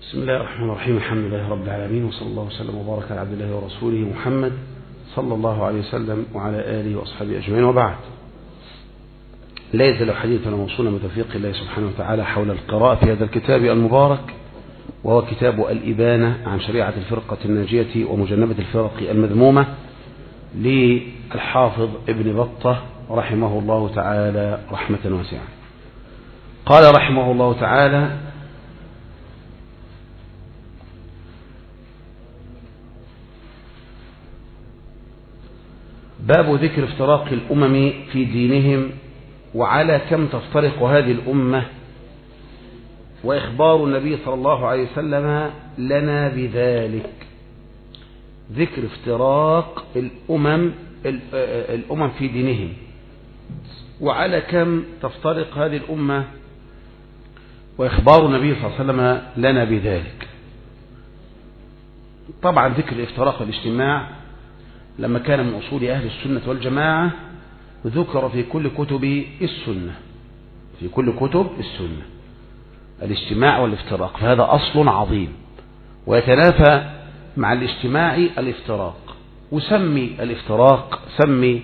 بسم الله الرحمن الرحيم. الحمد لله رب العالمين، وصلى الله وسلم وبارك على عبد الله ورسوله محمد صلى الله عليه وسلم وعلى آله وأصحابه أجمعين، وبعد. لا يزال حديثنا موصولا بتوفيق الله سبحانه وتعالى حول القراءة في هذا الكتاب المبارك، وهو كتاب الإبانة عن شريعة الفرقة الناجية ومجنبة الفرق المذمومة للحافظ ابن بطة رحمه الله تعالى رحمة واسعة. قال رحمه الله تعالى: باب ذكر افتراق الأمم في دينهم وعلى كم تفترق هذه الأمة، وإخبار النبي صلى الله عليه وسلم لنا بذلك. ذكر افتراق الأمم في دينهم وعلى كم تفترق هذه الأمة، وإخبار النبي صلى الله عليه وسلم لنا بذلك. طبعا ذكر الافتراق والاجتماع لما كان من أصول أهل السنة والجماعة ذكر في كل كتب السنة، في كل كتب السنة الاجتماع والافتراق، فهذا أصل عظيم ويتنافى مع الاجتماع الافتراق. وسمي الافتراق، سمي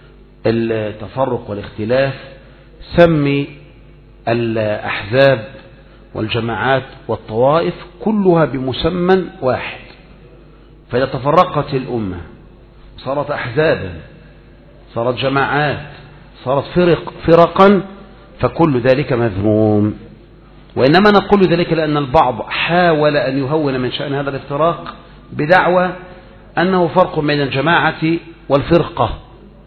التفرق والاختلاف، سمي الأحزاب والجماعات والطوائف كلها بمسمى واحد. فإذا تفرقت الأمة صارت أحزابا، صارت جماعات، صارت فرقا، فكل ذلك مذموم. وإنما نقول ذلك لأن البعض حاول أن يهون من شأن هذا الافتراق بدعوى أنه فرق بين الجماعة والفرقة،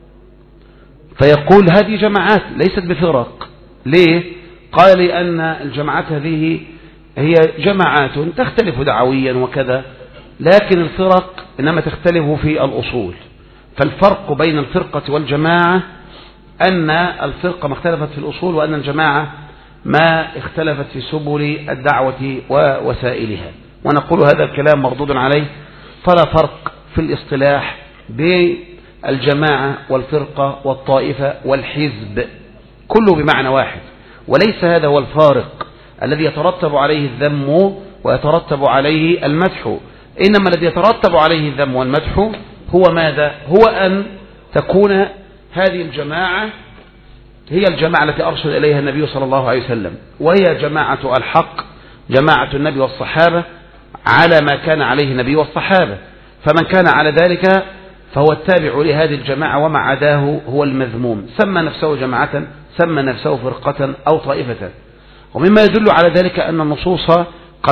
فيقول هذه جماعات ليست بفرق. ليه؟ قال لأن الجماعات هذه هي جماعات تختلف دعويا وكذا، لكن الفرق إنما تختلف في الأصول. فالفرق بين الفرقة والجماعة أن الفرقة ما اختلفت في الأصول، وأن الجماعة ما اختلفت في سبل الدعوة ووسائلها. ونقول هذا الكلام مردود عليه، فلا فرق في الاصطلاح بين الجماعة والفرقة والطائفة والحزب، كله بمعنى واحد. وليس هذا هو الفارق الذي يترتب عليه الذم ويترتب عليه المدح، إنما الذي يترتب عليه الذم والمدح هو ماذا؟ هو أن تكون هذه الجماعة هي الجماعة التي أرشد إليها النبي صلى الله عليه وسلم، وهي جماعة الحق، جماعة النبي والصحابة على ما كان عليه النبي والصحابة. فمن كان على ذلك فهو التابع لهذه الجماعة، وما عداه هو المذموم. سمى نفسه جماعة، سمى نفسه فرقة أو طائفة. ومما يدل على ذلك أن النصوص قد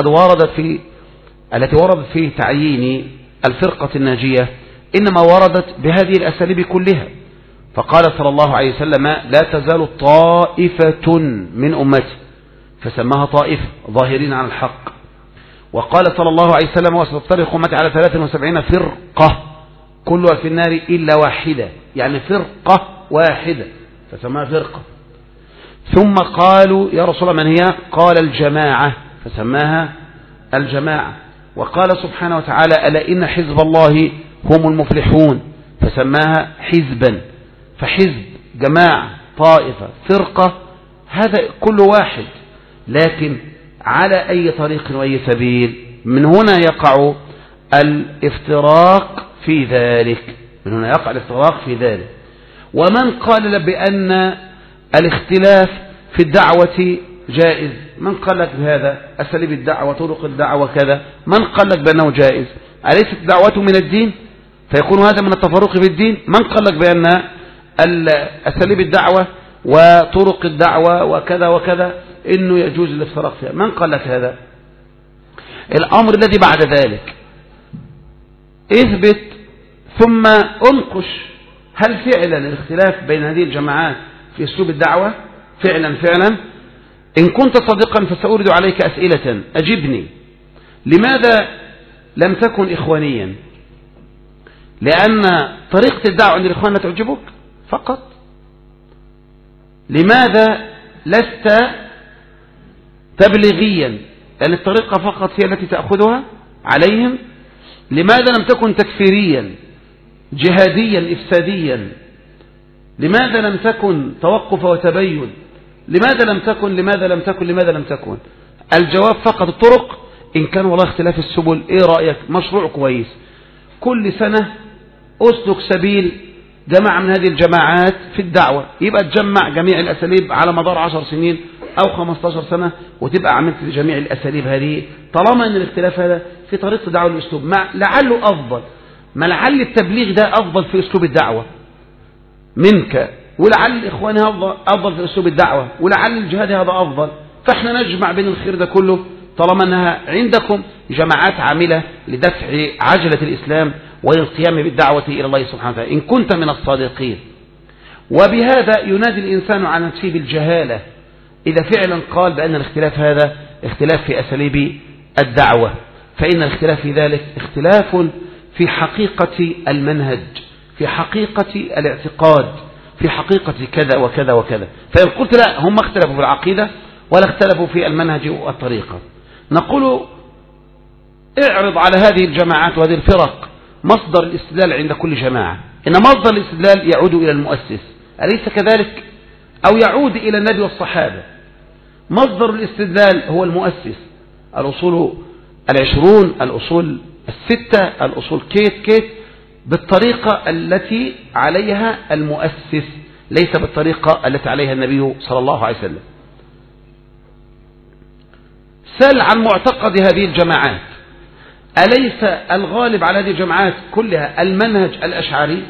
التي وردت في تعيين الفرقة الناجية إنما وردت بهذه الأساليب كلها. فقال صلى الله عليه وسلم: لا تزال طائفة من أمتي، فسماها طائفة ظاهرين على الحق. وقال صلى الله عليه وسلم: وستفترق أمتي على 73 فرقة كلها في النار إلا واحدة، يعني فرقة واحدة فسماها فرقة. ثم قالوا: يا رسول الله من هي؟ قال: الجماعة، فسماها الجماعة. وقال سبحانه وتعالى: ألا إن حزب الله هم المفلحون، فسماها حزبا. فحزب، جماعة، طائفة، فرقة، هذا كل واحد، لكن على أي طريق وأي سبيل. من هنا يقع الافتراق في ذلك، من هنا يقع الافتراق في ذلك. ومن قال بأن الاختلاف في الدعوة جائز، من قال لك بهذا؟ أساليب الدعوة، طرق الدعوة كذا، من قال لك بأنه جائز؟ أليست دعوته من الدين؟ فيكون هذا من التفرق في الدين. من قال لك بأن أساليب الدعوة وطرق الدعوة وكذا وكذا إنه يجوز الافتراق فيها؟ من قال لك هذا؟ الأمر الذي بعد ذلك اثبت ثم انقش، هل فعلا الاختلاف بين هذه الجماعات في أسلوب الدعوة فعلا؟ إن كنت صادقا فسأورد عليك أسئلة، أجبني. لماذا لم تكن إخوانيا؟ لأن طريقة الدعوة عند الإخوان لا تعجبك فقط؟ لماذا لست تبليغيا؟ لأن الطريقة فقط هي التي تأخذها عليهم. لماذا لم تكن تكفيريا جهاديا إفساديا؟ لماذا لم تكن توقف وتبين؟ لماذا لم تكن؟ الجواب فقط الطرق. إن كان والله اختلاف السبل إيه رأيك؟ مشروع كويس، كل سنة أسلك سبيل جماعة من هذه الجماعات في الدعوة، يبقى تجمع جميع الأساليب على مدار 10 سنين أو 15 سنة، وتبقى عملت جميع الأساليب هذه، طالما أن الاختلاف هذا في طريقة الدعوة الأسلوب لعله أفضل، ما لعل التبليغ ده أفضل في أسلوب الدعوة منك، ولعل الإخوان أفضل في أسلوب الدعوة، ولعل الجهاد هذا أفضل، فإحنا نجمع بين الخير ده كله طالما أنها عندكم جماعات عاملة لدفع عجلة الإسلام والقيام بالدعوة إلى الله سبحانه وتعالى، إن كنت من الصادقين. وبهذا ينادي الإنسان عن نفسه بالجهالة إذا فعلا قال بأن الاختلاف هذا اختلاف في أساليب الدعوة، فإن الاختلاف في ذلك اختلاف في حقيقة المنهج، في حقيقة الاعتقاد، في حقيقة كذا وكذا وكذا. فإن قلت لا، هم اختلفوا في العقيدة ولا اختلفوا في المنهج والطريقة، نقول اعرض على هذه الجماعات وهذه الفرق مصدر الاستدلال عند كل جماعة، إن مصدر الاستدلال يعود إلى المؤسس، أليس كذلك؟ أو يعود إلى النبي والصحابة. مصدر الاستدلال هو المؤسس، الأصول 20، الأصول 6، الأصول كيت بالطريقة التي عليها المؤسس، ليس بالطريقة التي عليها النبي صلى الله عليه وسلم. سل عن معتقد هذه الجماعات، أليس الغالب على هذه الجماعات كلها المنهج الأشعري؟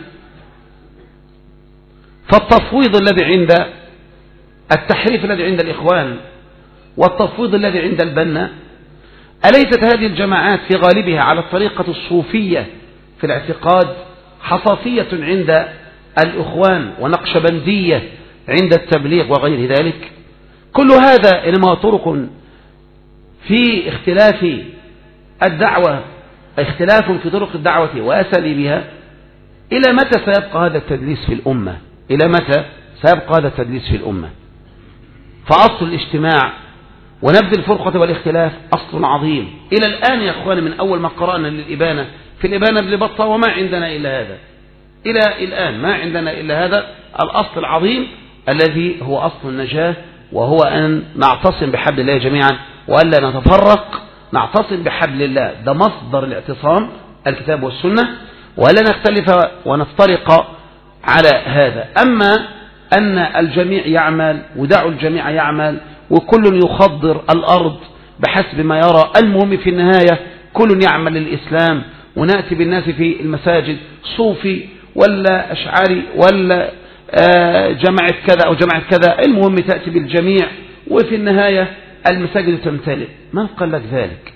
فالتفويض الذي عند التحريف الذي عند الإخوان والتفويض الذي عند البنا، أليست هذه الجماعات في غالبها على الطريقة الصوفية في الاعتقاد، حصافية عند الإخوان ونقشبندية عند التبليغ وغير ذلك؟ كل هذا إنما طرق في اختلاف الدعوة، اختلاف في طرق الدعوة وأساليبها. إلى متى سيبقى هذا التدليس في الأمة؟ إلى متى سيبقى هذا التدليس في الأمة؟ فأصل الاجتماع ونبذ الفرقة والاختلاف أصل عظيم. إلى الآن يا أخواني من أول ما قرأنا للإبانة في الإبانة ابن بطة وما عندنا إلا هذا، إلى الآن ما عندنا إلا هذا الأصل العظيم الذي هو أصل النجاة، وهو أن نعتصم بحبل الله جميعا وألا نتفرق، نعتصم بحبل الله، ده مصدر الاعتصام الكتاب والسنة، ولا نختلف ونفترق على هذا. أما أن الجميع يعمل ودعوا الجميع يعمل وكل يخضر الأرض بحسب ما يرى، المهم في النهاية كل يعمل للإسلام، ونأتي بالناس في المساجد صوفي ولا أشعري ولا جماعة كذا أو جماعة كذا، المهم تأتي بالجميع وفي النهاية المساجد تمتلئ. من قال لك ذلك؟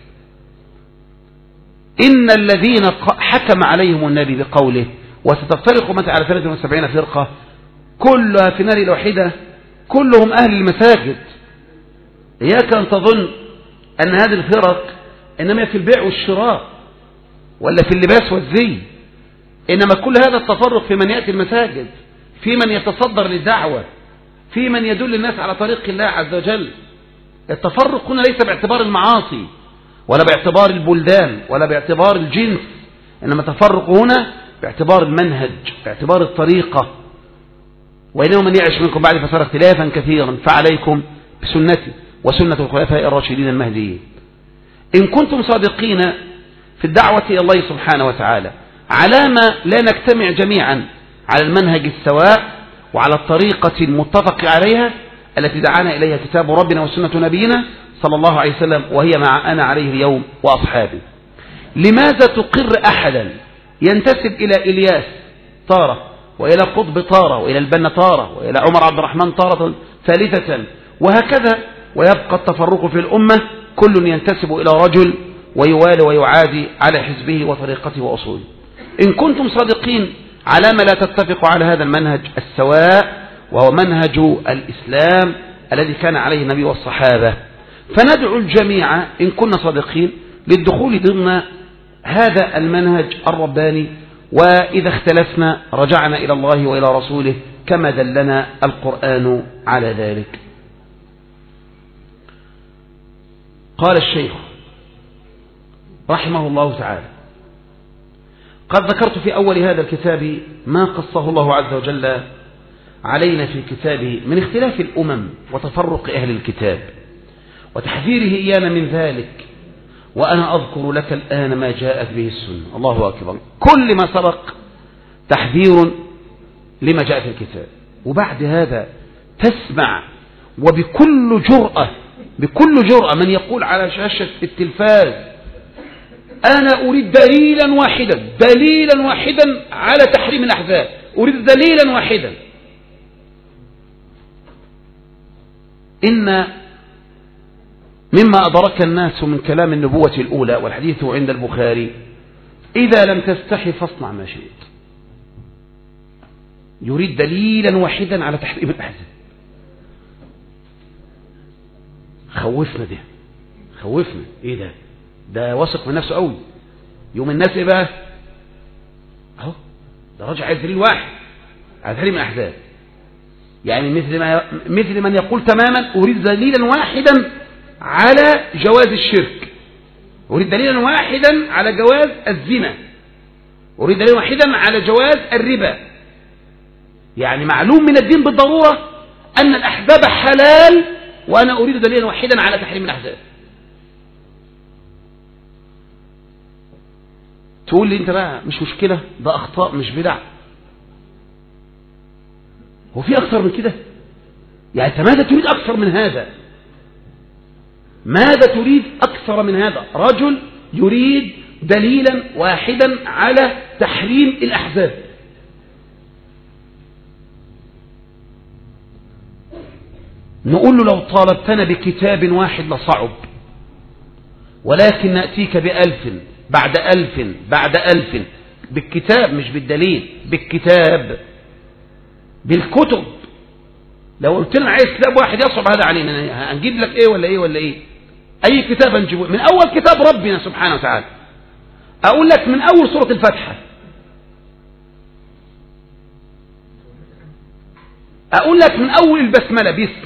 إن الذين حكم عليهم النبي بقوله وستفترق أمتي على 73 فرقة كلها في نار الوحيدة، كلهم أهل المساجد. إياك أن تظن أن هذه الفرق إنما في البيع والشراء ولا في اللباس والزي، إنما كل هذا التفرق في من يأتي المساجد، في من يتصدر للدعوة، في من يدل الناس على طريق الله عز وجل. التفرق هنا ليس باعتبار المعاصي ولا باعتبار البلدان ولا باعتبار الجنس، إنما التفرق هنا باعتبار المنهج، باعتبار الطريقة. وإنه من يعش منكم بعد فسار اختلافا كثيرا فعليكم بسنتي وسنة الخلفاء الراشدين المهديين. إن كنتم صادقين في الدعوة إلى الله سبحانه وتعالى، على ما لا نجتمع جميعا على المنهج السواء وعلى الطريقة المتفق عليها التي دعانا إليها كتاب ربنا وسنة نبينا صلى الله عليه وسلم، وهي مع أنا عليه اليوم وأصحابي. لماذا تقر أحدا ينتسب إلى إلياس طارة وإلى قطب طارة وإلى البنا طارة وإلى عمر عبد الرحمن طارة ثالثة وهكذا، ويبقى التفرق في الأمة كل ينتسب إلى رجل ويوالي ويعادي على حزبه وطريقته وأصوله؟ إن كنتم صادقين على ما لا تتفق على هذا المنهج السواء وهو منهج الإسلام الذي كان عليه النبي والصحابة، فندعو الجميع إن كنا صادقين للدخول ضمن هذا المنهج الرباني، وإذا اختلفنا رجعنا إلى الله وإلى رسوله كما دلنا القرآن على ذلك. قال الشيخ رحمه الله تعالى: قد ذكرت في أول هذا الكتاب ما قصه الله عز وجل علينا في كتابه من اختلاف الأمم وتفرق أهل الكتاب وتحذيره إيانا من ذلك، وأنا أذكر لك الآن ما جاءت به السنة. الله أكبر. كل ما سبق تحذير لما جاء في الكتاب، وبعد هذا تسمع وبكل جرأة من يقول على شاشة التلفاز: أنا أريد دليلا واحدا على تحريم الأحزاب، أريد دليلا واحدا. إن مما أدرك الناس من كلام النبوة الأولى، والحديث عند البخاري: إذا لم تستحي فاصنع ما شئت. يريد دليلا واحدا على تحريم الأحزاب. خوفنا إيه ده واثق من نفسه قوي. يوم الناس إيه بقى؟ أهو ده راجع عايز دليل واحد على تحريم الأحزاب. يعني مثل من يقول تماما: أريد دليلا واحدا على جواز الشرك، أريد دليلا واحدا على جواز الزنا، أريد دليلا واحدا على جواز الربا. يعني معلوم من الدين بالضرورة أن الأحزاب حلال، وأنا أريد دليلا واحدا على تحريم الأحزاب. تقول لي أنت بقى مش مشكلة، ده أخطاء مش بدع. هو في أكثر من كده؟ يعني أنت ماذا تريد أكثر من هذا؟ ماذا تريد أكثر من هذا؟ رجل يريد دليلا واحدا على تحريم الأحزاب. نقول له: لو طالبتنا بكتاب واحد لصعب، ولكن نأتيك ب1000 بعد 1000 بعد 1000 بالكتاب، مش بالدليل، بالكتاب، بالكتب. لو قلت لنا عايز كتاب واحد يصعب هذا علينا، هنجيب لك ايه ولا ايه؟ اي كتاب هنجيبه؟ من اول كتاب ربنا سبحانه وتعالى. اقول لك من اول سورة الفاتحة، اقول لك من اول البسملة: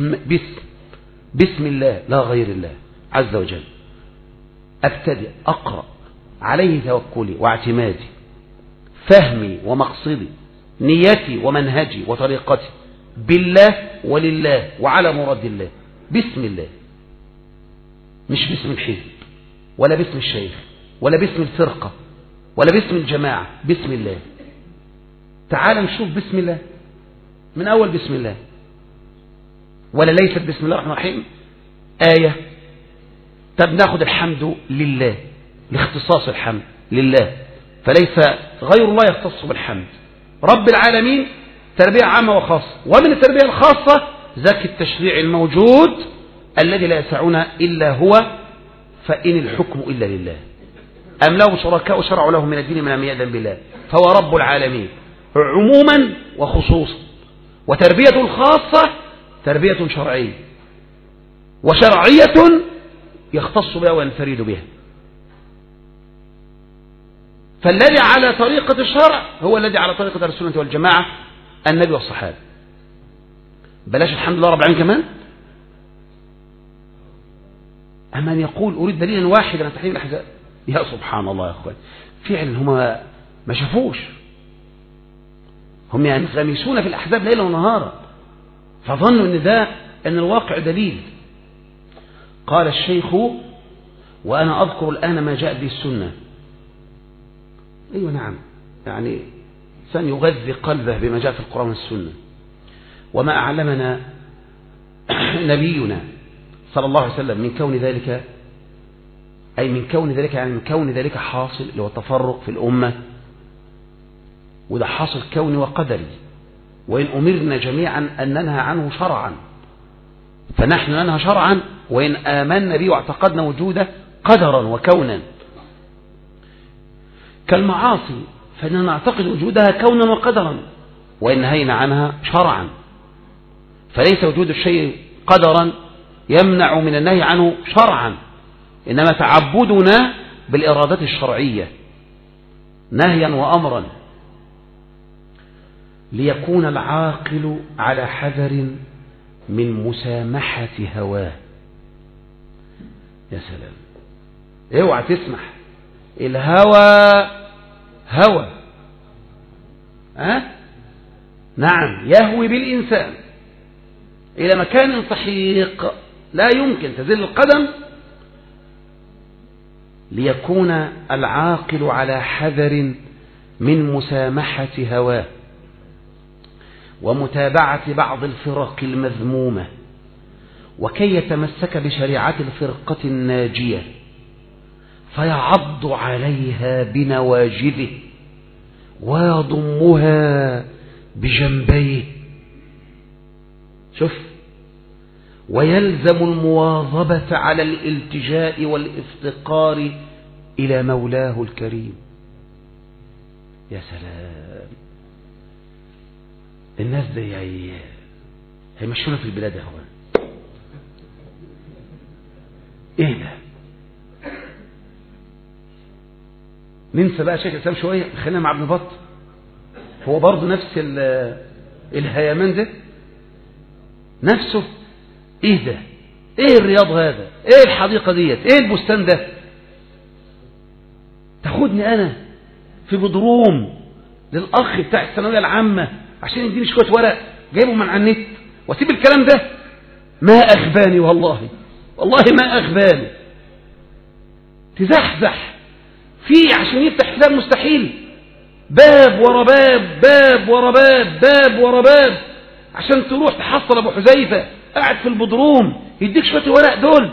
بسم الله لا غير الله عز وجل، ابتدئ اقرأ، عليه توكلي واعتمادي، فهمي ومقصدي، نيتي ومنهجي وطريقتي، بالله ولله وعلى مراد الله. بسم الله، مش باسم الحزب ولا باسم الشيخ ولا باسم الفرقة ولا باسم الجماعة، بسم الله. تعال نشوف بسم الله من أول بسم الله، ولا ليست بسم الله الرحمن الرحيم آية. طب ناخد الحمد لله، لاختصاص الحمد لله، فليس غير الله يختص بالحمد. رب العالمين تربية عامة وخاصة، ومن التربية الخاصة ذاك التشريع الموجود الذي لا يسعنا إلا هو، فإن الحكم إلا لله، أم له شركاء شرعوا له من الدين ما لم يأذن بالله، فهو رب العالمين عموما وخصوصا. وتربية الخاصة تربية شرعية، وشرعية يختص بها وينفرد بها. فالذي على طريقة الشرع هو الذي على طريقة السنة والجماعة، النبي والصحابة. بلاش الحمد لله رب العالمين كمان. أما أن يقول أريد دليلا واحدا على تحريم الأحزاب، يا سبحان الله يا أخوان، فعلا هم ما شافوش، هم ينغمسون في الأحزاب ليلا ونهارا، فظنوا أن الواقع دليل. قال الشيخ: وأنا أذكر الآن ما جاء به السنة. أيوة نعم، يعني إنسان يغذي قلبه بما جاء في القرآن والسنة، وما أعلمنا نبينا صلى الله عليه وسلم من كون ذلك، أي من كون ذلك حاصل، اللي هو التفرق في الأمة، وده حاصل كوني وقدري. وإن أمرنا جميعا أن ننهى عنه شرعا فنحن ننهى شرعا، وإن آمنا به واعتقدنا وجوده قدرا وكونا. كالمعاصي فإننا نعتقد وجودها كونا وقدرا، وإن نهينا عنها شرعا، فليس وجود الشيء قدرا يمنع من النهي عنه شرعا، إنما تعبدنا بالإرادة الشرعية نهيا وأمرا، ليكون العاقل على حذر من مسامحة هواه. يا سلام، اوعى تسمح الهوى هوى، نعم، يهوي بالإنسان إلى مكان سحيق لا يمكن تزل القدم ليكون العاقل على حذر من مسامحة هواه ومتابعة بعض الفرق المذمومة، وكي يتمسك بشريعة الفرقة الناجية فيعض عليها بنواجذه ويضمها بجنبيه. شوف، ويلزم المواظبة على الالتجاء والافتقار إلى مولاه الكريم. يا سلام، الناس دي هيمشونا في البلاد يا اخوان. ايه ده؟ ننسى بقى شيخ الاسلام شويه، خلينا مع ابن بطة. هو برضه نفس الهيمان ده نفسه. ايه ده؟ ايه الرياض هذا؟ ايه الحديقه ديت؟ ايه البستان ده؟ تاخدني انا في بدروم للاخ بتاع الثانويه العامه عشان يديني شويه ورق جايبه من على النت واسيب الكلام ده؟ ما اغباني والله، والله ما اغباني. تزحزح فيه عشان يفتح حساب مستحيل، باب ورا باب، باب ورا باب، باب ورا باب، عشان تروح تحصل ابو حذيفه قاعد في البدروم يديك شويه ورق دول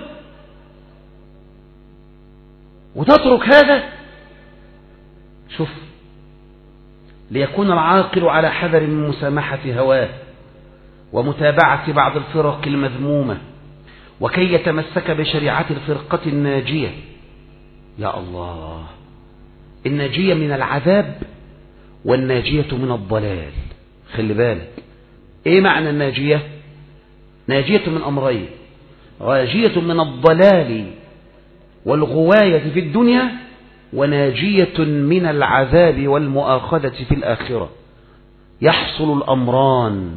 وتترك هذا. شوف، ليكون العاقل على حذر من مسامحة هواه ومتابعة بعض الفرق المذمومة، وكي يتمسك بشريعة الفرقة الناجية. يا الله، الناجية من العذاب والناجية من الضلال. خلي بالك، ايه معنى الناجية؟ ناجية من أمرين: ناجية من الضلال والغواية في الدنيا، وناجية من العذاب والمؤاخذة في الآخرة. يحصل الأمران: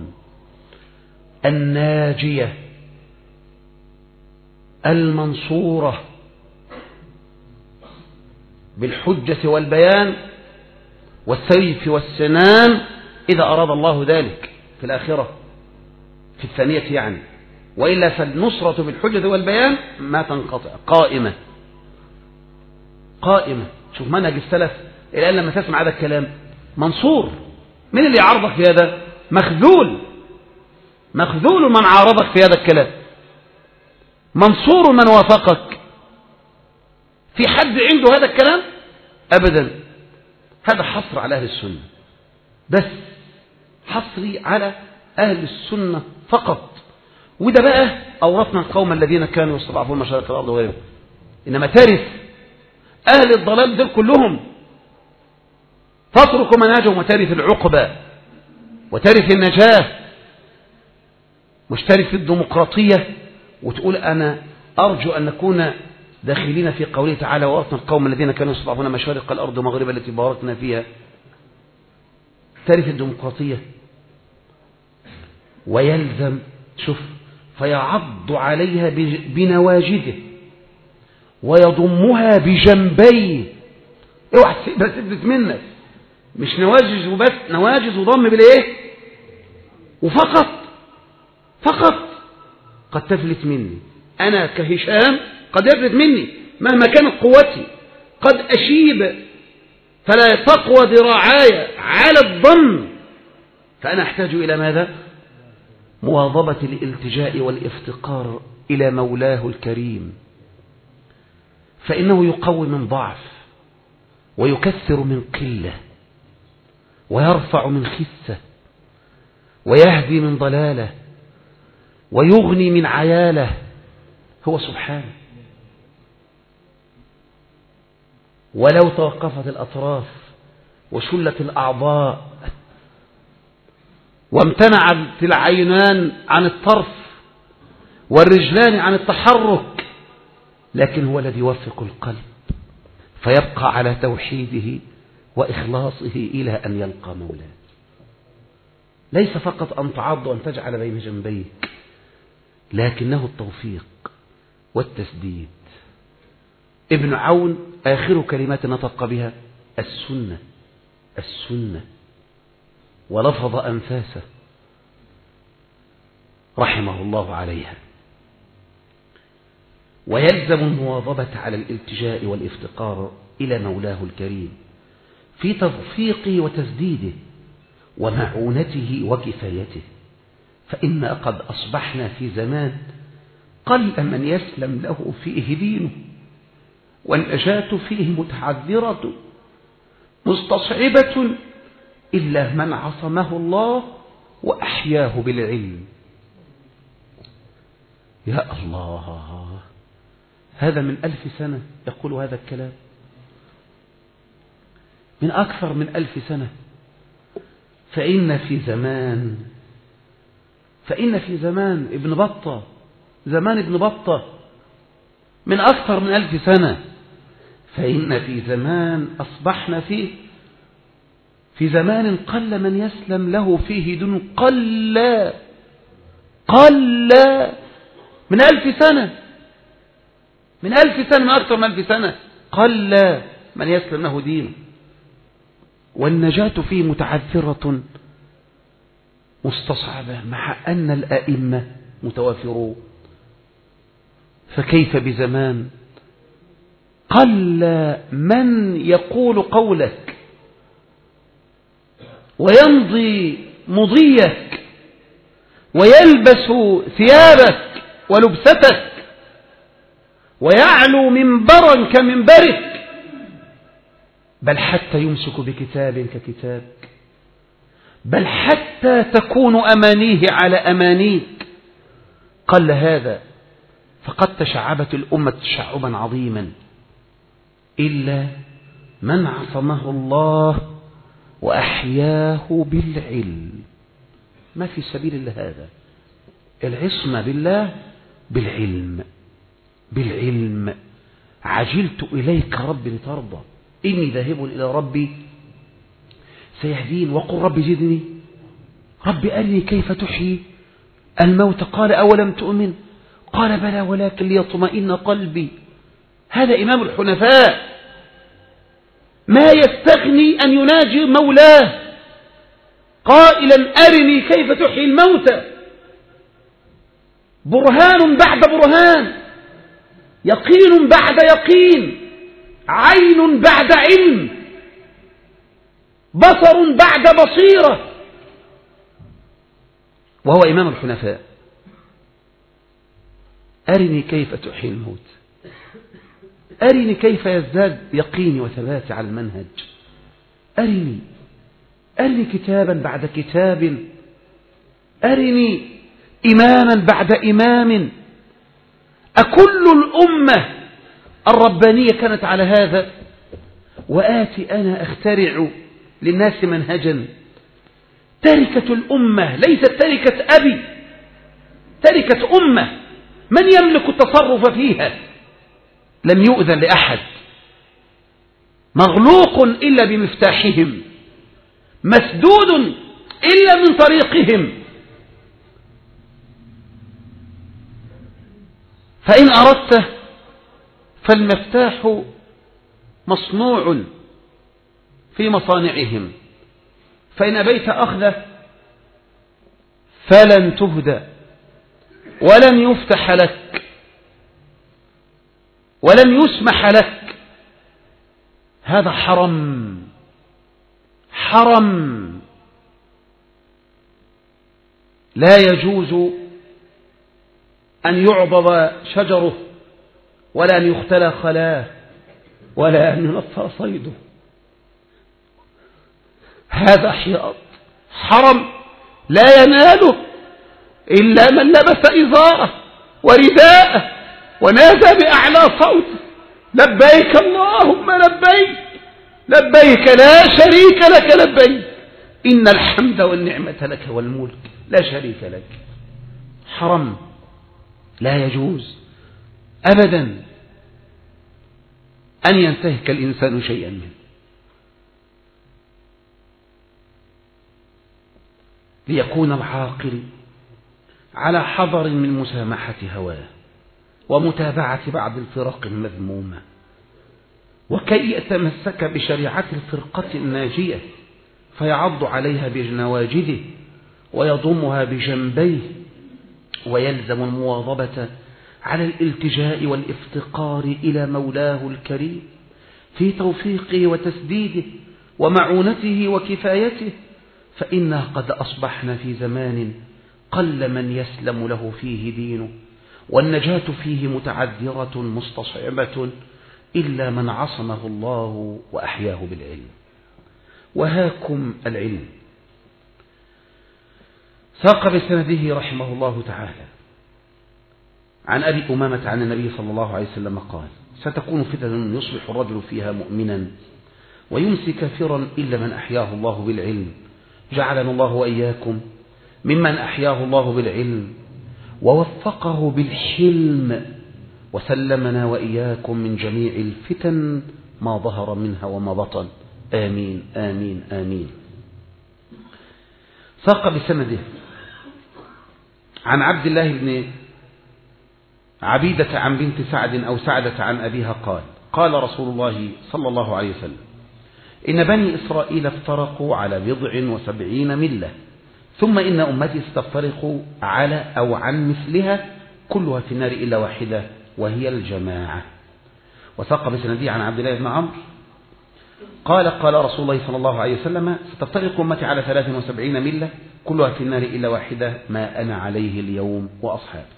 الناجية المنصورة بالحجة والبيان والسيف والسنان إذا أراد الله ذلك في الآخرة، في الثانية يعني، وإلا فالنصرة بالحجة والبيان ما تنقطع، قائمة قائمة. شوف منهج السلف الآن لما تسمع هذا الكلام: منصور. من اللي يعارضك في هذا؟ مخذول، مخذول من عارضك في هذا الكلام، منصور من وافقك. في حد عنده هذا الكلام؟ أبدا. هذا حصر على أهل السنة بس، حصري على أهل السنة فقط. وده بقى أورثنا القوم الذين كانوا يستضعفون مشارق الأرض وغيرهم. إنما ترث أهل الضلال دول كلهم، تترك منهجهم وترث العقبة وترث النجاة. مش ترث الديمقراطية وتقول أنا أرجو أن نكون داخلين في قوله تعالى: وأورثنا القوم الذين كانوا يستضعفون مشارق الأرض ومغربها التي باركنا فيها. ترث الديمقراطية. ويلزم، شوف، فيعض عليها بنواجذه ويضمها بجنبيه. اوعى تسيبها تفلت منك، مش نواجذ وبس، نواجذ وضم بالايه وفقط. فقط قد تفلت مني انا كهشام، قد يفلت مني مهما كانت قوتي، قد اشيب فلا تقوى ذراعاي على الضم، فانا احتاج الى ماذا؟ مواظبة الالتجاء والافتقار إلى مولاه الكريم، فإنه يقوي من ضعف ويكثر من قلة ويرفع من خسة ويهدي من ضلالة ويغني من عياله. هو سبحانه. ولو توقفت الأطراف وشلت الأعضاء وامتنعت العينان عن الطرف والرجلان عن التحرك، لكن هو الذي يوفق القلب فيبقى على توحيده وإخلاصه إلى أن يلقى مولاه. ليس فقط أن تعض وأن تجعل بين جنبيك، لكنه التوفيق والتسديد. ابن عون آخر كلمات نطق بها: السنة السنة، ولفظ أنفاسه رحمه الله عليها. ويلزم المواظبة على الالتجاء والافتقار إلى مولاه الكريم في توفيقه وتسديده ومعونته وكفايته، فإنا قد أصبحنا في زمان قل من يسلم له فيه دينه، والنجاة فيه متعذرة مستصعبة إلا من عصمه الله وأحياه بالعلم. يا الله، هذا من 1000 سنة يقول هذا الكلام، من أكثر من 1000 سنة. فإن في زمان ابن بطة، زمان ابن بطة من أكثر من 1000 سنة. فإن في زمان أصبحنا فيه، في زمان قل من يسلم له فيه دون، قل من 1000 سنة، من 1000 سنة، من أكثر من 1000 سنة قل من يسلم له دينه، والنجاة فيه متعذرة مستصعبة مع أن الأئمة متوافرون. فكيف بزمان قل من يقول قولك ويمضي مضيك ويلبس ثيابك ولبستك ويعلو منبرا كمنبرك، بل حتى يمسك بكتاب ككتابك، بل حتى تكون أمانيه على أمانيك. قل هذا، فقد تشعبت الأمة تشعبا عظيما إلا من عصمه الله وأحياه بالعلم. ما في سبيل إلا هذا، العصمة بالله بالعلم، بالعلم. عجلت إليك ربي لترضى، إني ذاهب إلى ربي سيهدين، وقل ربي زدني، ربي أرني كيف تحيي الموت. قال أولم تؤمن؟ قال بلى ولكن ليطمئن قلبي. هذا إمام الحنفاء، ما يستغني أن يناجي مولاه قائلا أرني كيف تحيي الموتى. برهان بعد برهان، يقين بعد يقين، عين بعد علم، بصر بعد بصيرة، وهو إمام الحنفاء. أرني كيف تحيي الموت، أرني كيف يزداد يقيني وثباتي على المنهج، أرني كتابا بعد كتاب، أرني إماما بعد إمام. أكل الأمة الربانية كانت على هذا؟ وآتي أنا أخترع للناس منهجا. تركة الأمة ليست تركة أبي، تركة أمة، من يملك التصرف فيها؟ لم يؤذن لأحد، مغلوق إلا بمفتاحهم، مسدود إلا من طريقهم. فإن أردت فالمفتاح مصنوع في مصانعهم، فإن أبيت أخذه فلن تهدى ولن يفتح لك ولن يسمح لك. هذا حرم، حرم، لا يجوز أن يعضد شجره، ولا أن يختلى خلاه، ولا أن ينفى صيده. هذا حياط حرم لا يناله إلا من لبس إزاره ورداءه ونادى بأعلى صوت لبيك اللهم لبيك، لبيك لا شريك لك لبيك، إن الحمد والنعمة لك والملك لا شريك لك. حرم، لا يجوز أبدا أن ينتهك الإنسان شيئا منه. ليكون العاقل على حذر من مسامحة هواه ومتابعة بعض الفرق المذمومة، وكي يتمسك بشريعة الفرقة الناجية فيعض عليها بنواجذه ويضمها بجنبيه، ويلزم المواظبة على الالتجاء والافتقار إلى مولاه الكريم في توفيقه وتسديده ومعونته وكفايته، فإنا قد أصبحنا في زمان قل من يسلم له فيه دينه، والنجاة فيه متعذرة مستصعبة إلا من عصمه الله وأحياه بالعلم. وهاكم العلم. ساق بسنده رحمه الله تعالى عن أبي أمامة عن النبي صلى الله عليه وسلم قال: ستكون فتن يصبح الرجل فيها مؤمنا ويمسي كافرا إلا من أحياه الله بالعلم، جعلنا الله وإياكم ممن أحياه الله بالعلم ووفقه بالحلم، وسلمنا وإياكم من جميع الفتن ما ظهر منها وما بطن، آمين آمين آمين. ساق بسنده عن عبد الله بن عبيدة عن بنت سعد أو سعدة عن أبيها قال: قال رسول الله صلى الله عليه وسلم: إن بني إسرائيل افترقوا على 70 ملة، ثم إن أمتي استفترقوا على أو عن مثلها كلها في النار إلا واحدة وهي الجماعة. وساق بسنده عن عبد الله بن عمرو قال: قال رسول الله صلى الله عليه وسلم: ستفترق أمتي على 73 ملة كلها في النار إلا واحدة ما أنا عليه اليوم وأصحابي.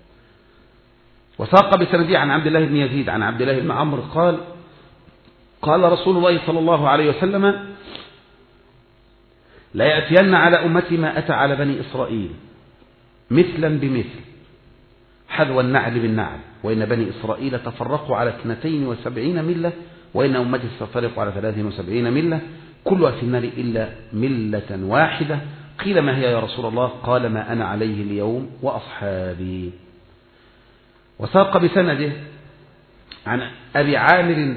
وساق بسنده عن عبد الله بن يزيد عن عبد الله بن عمرو قال: قال رسول الله صلى الله عليه وسلم: لا يأتين على أمتي ما أتى على بني إسرائيل مثلا بمثل، حذو النعل بالنعل، وإن بني إسرائيل تفرقوا على 72 ملة، وإن أمتي ستفترق على 73 ملة كلها في النار إلا ملة واحدة. قيل: ما هي يا رسول الله؟ قال: ما أنا عليه اليوم وأصحابي. وساق بسنده عن أبي عامر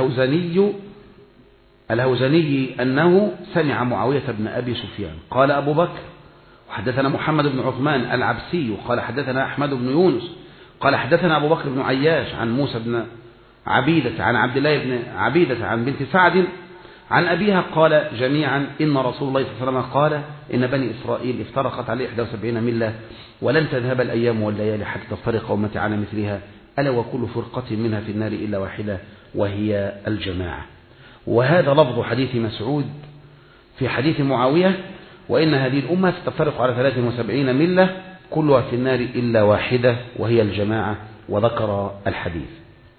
الهوزني أنه سمع معاوية بن أبي سفيان قال: أبو بكر، وحدثنا محمد بن عثمان العبسي قال: حدثنا أحمد بن يونس قال: حدثنا أبو بكر بن عياش عن موسى بن عبيدة عن عبد الله بن عبيدة عن بنت سعد عن أبيها قال جميعا: إن رسول الله صلى الله عليه وسلم قال: إن بني إسرائيل افترقت على 71 ملة، ولن تذهب الأيام والليالي حتى تفترق أمتي على مثلها، ألا وكل فرقة منها في النار إلا واحدة وهي الجماعة. وهذا لفظ حديث مسعود في حديث معاوية: وإن هذه الأمة ستفترق على 73 ملة كلها في النار إلا واحدة وهي الجماعة، وذكر الحديث.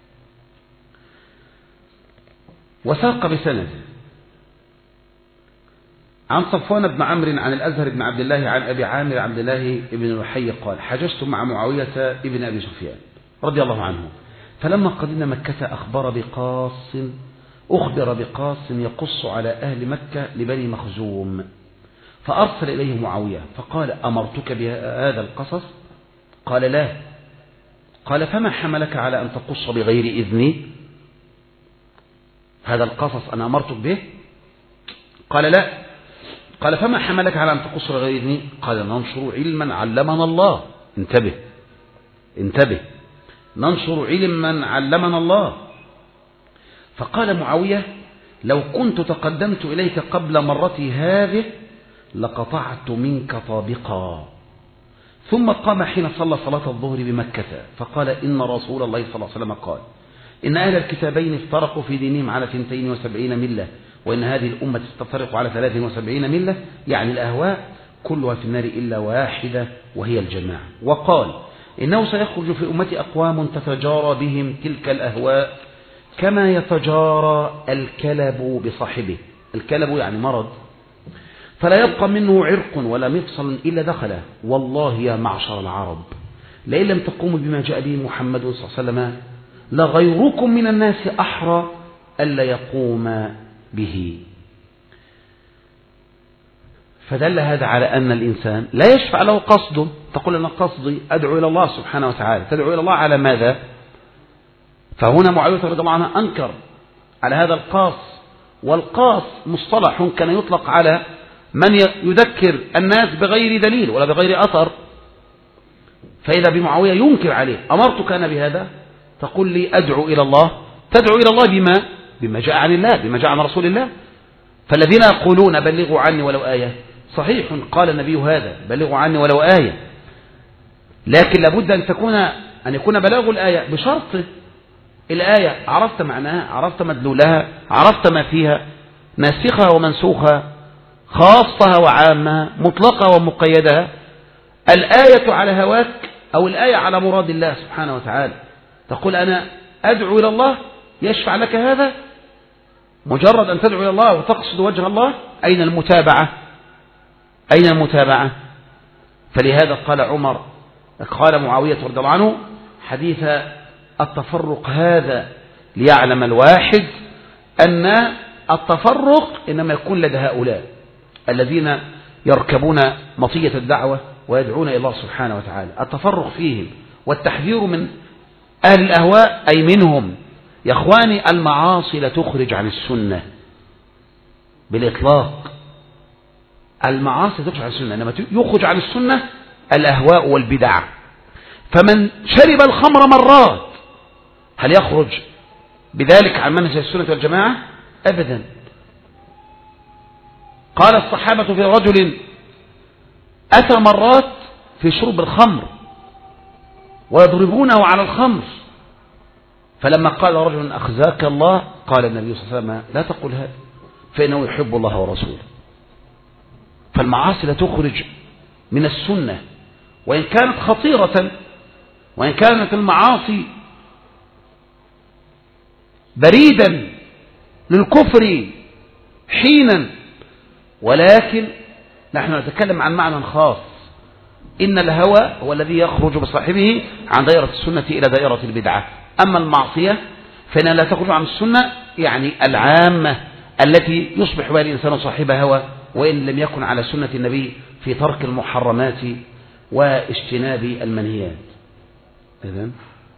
وساق بسند عن صفوان بن عمرو عن الأزهر بن عبد الله عن أبي عامر عبد الله بن لحي قال: حججت مع معاوية بن أبي سفيان رضي الله عنه، فلما قدمنا مكة أخبر بقاص يقص على أهل مكة لبني مخزوم، فأرسل إليه معاوية فقال: أمرتك بهذا القصص؟ قال: لا. قال: فما حملك على أن تقص بغير إذني؟ هذا القصص أنا أمرتك به؟ قال: لا. قال: فما حملك على أن تقص بغير إذني؟ قال: ننشر علما علمنا الله. انتبه، ننشر علما علمنا الله. فقال معاوية: لو كنت تقدمت إليك قبل مرتي هذه لقطعت منك طابقا. ثم قام حين صلى صلاة الظهر بمكة فقال: إن رسول الله صلى الله عليه وسلم قال: إن أهل الكتابين افترقوا في دينهم على 72 ملة، وإن هذه الأمة تفترق على 73 ملة، يعني الأهواء كلها في النار إلا واحدة وهي الجماعة. وقال: إنه سيخرج في أمتي أقوام تتجارى بهم تلك الأهواء كما يتجارى الكلب بصاحبه. الكلب يعني مرض، فلا يبقى منه عرق ولا مفصل إلا دخله. والله يا معشر العرب، لئن لم تقوموا بما جاء به محمد صلى الله عليه وسلم لغيركم من الناس أحرى ألا يقوم به. فدل هذا على أن الإنسان لا يشفع له قصده. تقول: أنا قصدي أدعو إلى الله سبحانه وتعالى. تدعو إلى الله على ماذا؟ فهنا معاوية رضي الله عنه أنكر على هذا القاص. والقاص مصطلح كان يطلق على من يذكر الناس بغير دليل ولا بغير أثر. فإذا بمعاوية ينكر عليه: أمرتك أنا بهذا؟ تقول لي أدعو إلى الله. تدعو إلى الله بما جاء عن الله، بما جاء عن رسول الله. فالذين يقولون بلغوا عني ولو آية، صحيح قال النبي هذا: بلغوا عني ولو آية، لكن لابد أن تكون أن يكون بلاغ الآية بشرط الآية عرفت معناها، عرفت مدلولها، عرفت ما فيها، ناسخها ومنسوخها، خاصها وعامها، مطلقة ومقيدها، الآية على هواك أو الآية على مراد الله سبحانه وتعالى. تقول أنا أدعو إلى الله، يشفع لك هذا؟ مجرد أن تدعو إلى الله وتقصد وجه الله، أين المتابعة؟ أين المتابعة؟ فلهذا قال عمر، قال معاوية رضي الله عنه حديث التفرق هذا ليعلم الواحد أن التفرق إنما يكون لدى هؤلاء الذين يركبون مطية الدعوة ويدعون إلى الله سبحانه وتعالى، التفرق فيهم والتحذير من أهل الأهواء أي منهم. يا أخواني المعاصي لا تخرج عن السنة بالإطلاق، المعاصي تخرج عن السنة، إنما يخرج عن السنة الأهواء والبدع. فمن شرب الخمر مرات هل يخرج بذلك عن منهج السنة والجماعة؟ أبدا. قال الصحابة في رجل أتى مرات في شرب الخمر ويضربونه على الخمر، فلما قال رجل أخزاك الله قال النبي صلى الله عليه وسلم لا تقل هذا فإنه يحب الله ورسوله. فالمعاصي لا تخرج من السنة وإن كانت خطيرة، وإن كانت المعاصي بريدا للكفر حينا، ولكن نحن نتكلم عن معنى خاص، إن الهوى هو الذي يخرج بصاحبه عن دائرة السنة إلى دائرة البدعة. أما المعصية فإنها لا تخرج عن السنة، يعني العامة التي يصبح بها الإنسان صاحب هوى وإن لم يكن على سنة النبي في ترك المحرمات واجتناب المنهيات. إذن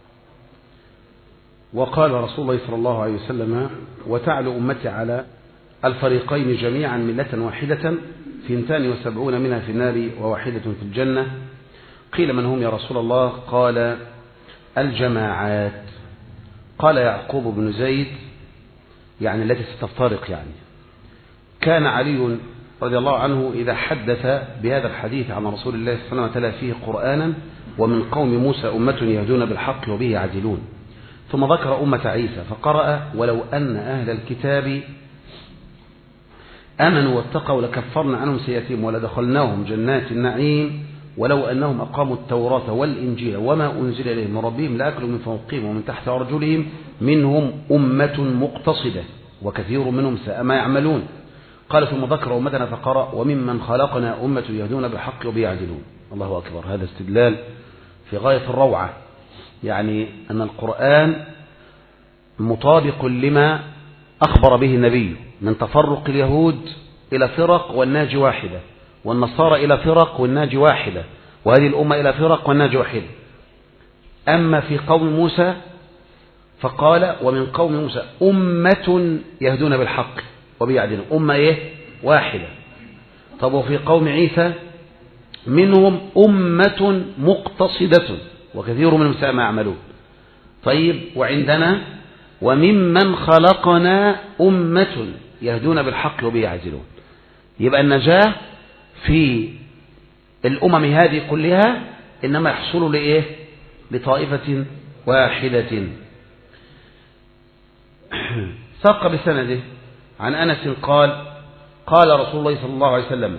وقال رسول الله صلى الله عليه وسلم وتعلو أمتي على الفريقين جميعا ملة واحدة 72 منها في النار وواحدة في الجنة. قيل من هم يا رسول الله؟ قال الجماعات. قال يعقوب بن زيد يعني التي ستفترق، يعني كان علي رضي الله عنه إذا حدث بهذا الحديث عن رسول الله صلى الله عليه وسلم تلا فيه قرآنا ومن قوم موسى أمة يهدون بالحق وبه يعدلون، ثم ذكر أمة عيسى فقرأ ولو أن أهل الكتاب آمنوا واتقوا لكفرنا عنهم سيئاتهم ولدخلناهم جنات النعيم ولو أنهم أقاموا التوراة والإنجيل وما أنزل إليهم من ربهم لأكلوا من فوقهم ومن تحت أرجلهم منهم أمة مقتصدة وكثير منهم ساء ما يعملون. قال ثم ذكر أمتنا فقرأ وممن خلقنا أمة يهدون بالحق وبه يعدلون. الله أكبر، هذا استدلال في غاية الروعة، يعني أن القرآن مطابق لما أخبر به النبي من تفرق اليهود إلى فرق والناجي واحدة، والنصارى إلى فرق والناجي واحدة، وهذه الأمة إلى فرق والناجي واحدة. أما في قوم موسى فقال ومن قوم موسى أمة يهدون بالحق وبه يعدلون، أمة إيه؟ واحدة. طب وفي قوم عيسى منهم أمة مقتصدة وكثير منهم ساء ما يعملون. طيب وعندنا وممن خلقنا أمة يهدون بالحق وبه يعدلون. يبقى النجاة في الأمم هذه كلها إنما يحصل لإيه؟ لطائفة واحدة. ساق بسنده عن أنس قال قال رسول الله صلى الله عليه وسلم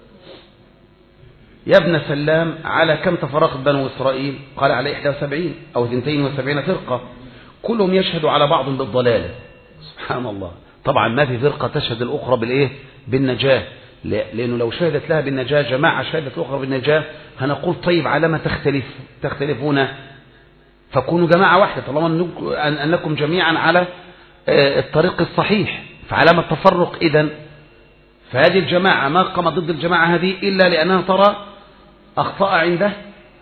يا ابن سلام على كم تفرقت بنو إسرائيل؟ قال على 71 أو 72 فرقة كلهم يشهد على بعض بالضلالة. سبحان الله، طبعا ما في فرقة تشهد الأخرى بالإيه؟ بالنجاة، لأنه لو شهدت لها بالنجاة جماعة شهدت الأخرى بالنجاة هنقول طيب على ما تختلفون فكونوا جماعة واحدة طالما أنكم جميعا على الطريق الصحيح، فعلامة التفرق إذن. فهذه الجماعة ما قامت ضد الجماعة هذه إلا لأنها ترى أخطاء عنده،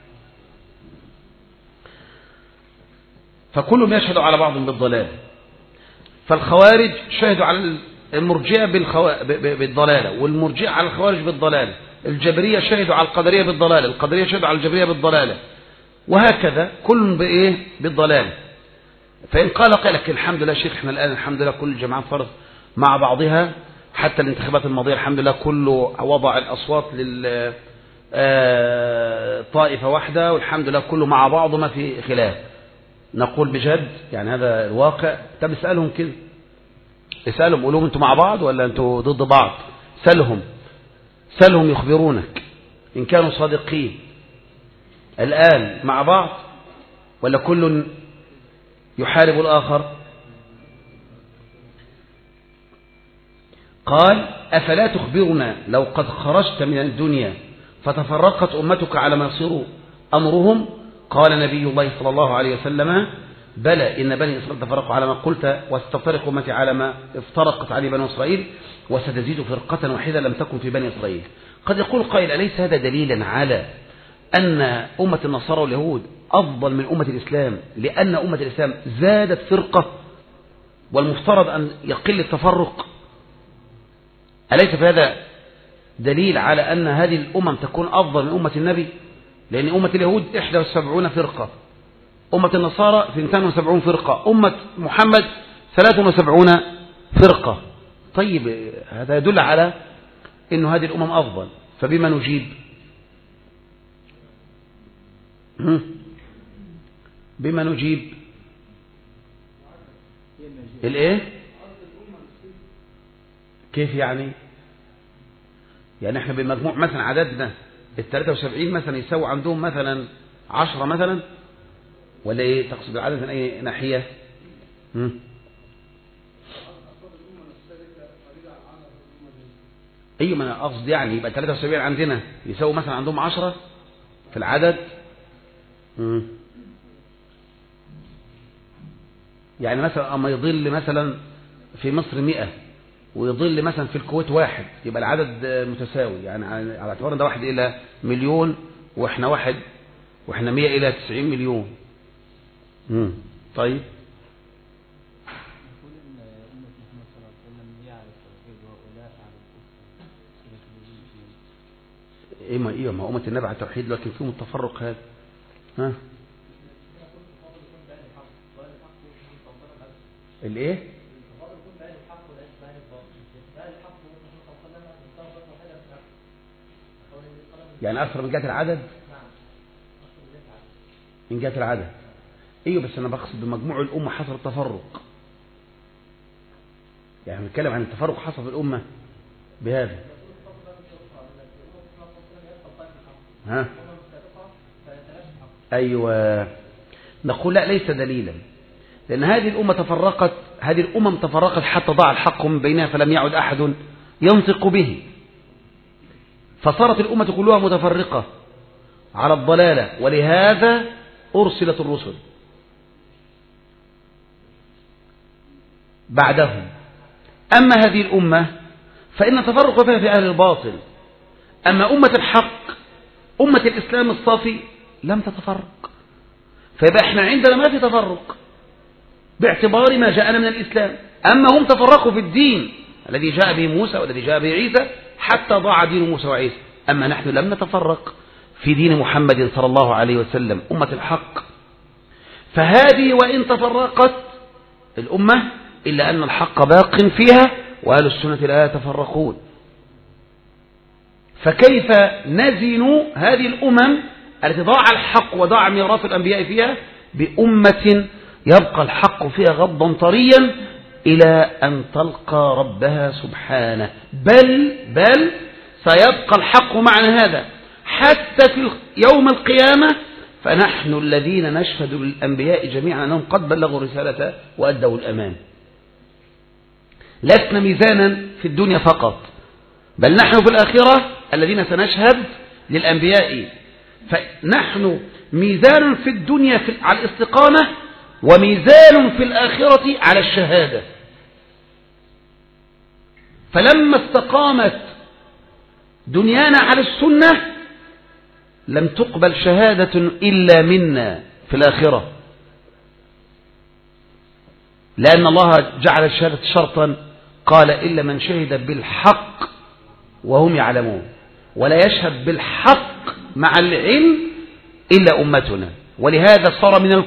فكلهم يشهدوا على بعض بالضلال. فالخوارج شهدوا على المرجئة بالضلالة، والمرجئة على الخوارج بالضلالة، الجبرية شهدوا على القدرية بالضلالة، القدرية شهدوا على الجبرية بالضلالة، وهكذا كل بإيه؟ بالضلالة. فإن قال لك الحمد لله شيخ احنا الآن الحمد لله كل الجماعات صارت مع بعضها، حتى الانتخابات الماضية الحمد لله كله وضع الأصوات طائفة واحدة والحمد لله كله مع بعض ما في خلاف، نقول بجد يعني هذا الواقع. طب اسألهم كده، اسألهم قولهم انتوا مع بعض ولا انتوا ضد بعض، سألهم يخبرونك إن كانوا صادقين الآن مع بعض ولا كل يحارب الآخر. قال أفلا تخبرنا لو قد خرجت من الدنيا فتفرقت أمتك على ما يصير أمرهم. قال نبي الله صلى الله عليه وسلم بلى إن بني إسرائيل تفرقوا على ما قلت وستفترق أمتي على ما افترقت عليه بني إسرائيل وستزيد فرقة واحدة لم تكن في بني إسرائيل. قد يقول قائل أليس هذا دليلا على أن أمة النصارى واليهود أفضل من أمة الإسلام لأن أمة الإسلام زادت فرقة والمفترض أن يقل التفرق؟ أليس في هذا دليل على أن هذه الأمم تكون أفضل من أمة النبي؟ لأن أمة اليهود 71 فرقة، أمة النصارى 72 فرقة، أمة محمد 73 فرقة. طيب هذا يدل على أن هذه الأمم أفضل، فبما نجيب؟ بما نجيب الإيه؟ كيف يعني؟ يعني احنا بالمجموع مثلا عددنا ال73 مثلا يساوي عندهم مثلا 10 مثلا، ولا ايه تقصد العدد من اي ناحية؟ ايوه ما انا اقصد يعني يبقى 73 عندنا يساوي مثلا عندهم 10 في العدد. يعني مثلا اما يضل مثلا في مصر 100 ويضل مثلا في الكويت 1 يبقى العدد متساوي، يعني على اعتبار ان ده 1 إلى مليون واحنا 100 إلى 90 مليون. طيب ايوه ما أمة النبي على التوحيد لكن فيهم التفرق هذا. ها الايه؟ يعني أكثر من جهة العدد؟ من جهة العدد ايوه، بس انا بقصد بمجموع الأمة حصل التفرق، يعني بنتكلم عن التفرق حصل في الأمة بهذا. ها ايوه نقول لا ليس دليلا، لأن هذه الأمم تفرقت حتى ضاع الحق من بينها فلم يعد أحد ينطق به، فصارت الأمة كلها متفرقة على الضلالة، ولهذا أرسلت الرسل بعدهم. أما هذه الأمة فإن تفرق فيها في أهل الباطل، أما أمة الحق أمة الإسلام الصافي لم تتفرق، فيبقى احنا عندنا ما في تفرق باعتبار ما جاءنا من الإسلام. أما هم تفرقوا في الدين الذي جاء به موسى والذي جاء به عيسى حتى ضاع دين موسى وعيسى، أما نحن لم نتفرق في دين محمد صلى الله عليه وسلم أمة الحق. فهذه وإن تفرقت الأمة إلا أن الحق باق فيها وأهل السنة لا يتفرقون. فكيف نزن هذه الأمم التي ضاع الحق وضاع ميراث الأنبياء فيها بأمة يبقى الحق فيها غضا طريا إلى أن تلقى ربها سبحانه؟ بل سيبقى الحق معنا هذا حتى في يوم القيامة، فنحن الذين نشهد للأنبياء جميعا أنهم قد بلغوا الرسالة وأدوا الأمان. لسنا ميزانا في الدنيا فقط، بل نحن في الآخرة الذين سنشهد للأنبياء، فنحن ميزان في الدنيا على الاستقامة وميزان في الآخرة على الشهادة. فلما استقامت دنيانا على السنة لم تقبل شهادة إلا منا في الآخرة، لأن الله جعل الشهادة شرطا، قال إلا من شهد بالحق وهم يعلمون، ولا يشهد بالحق مع العلم إلا أمتنا. ولهذا صار من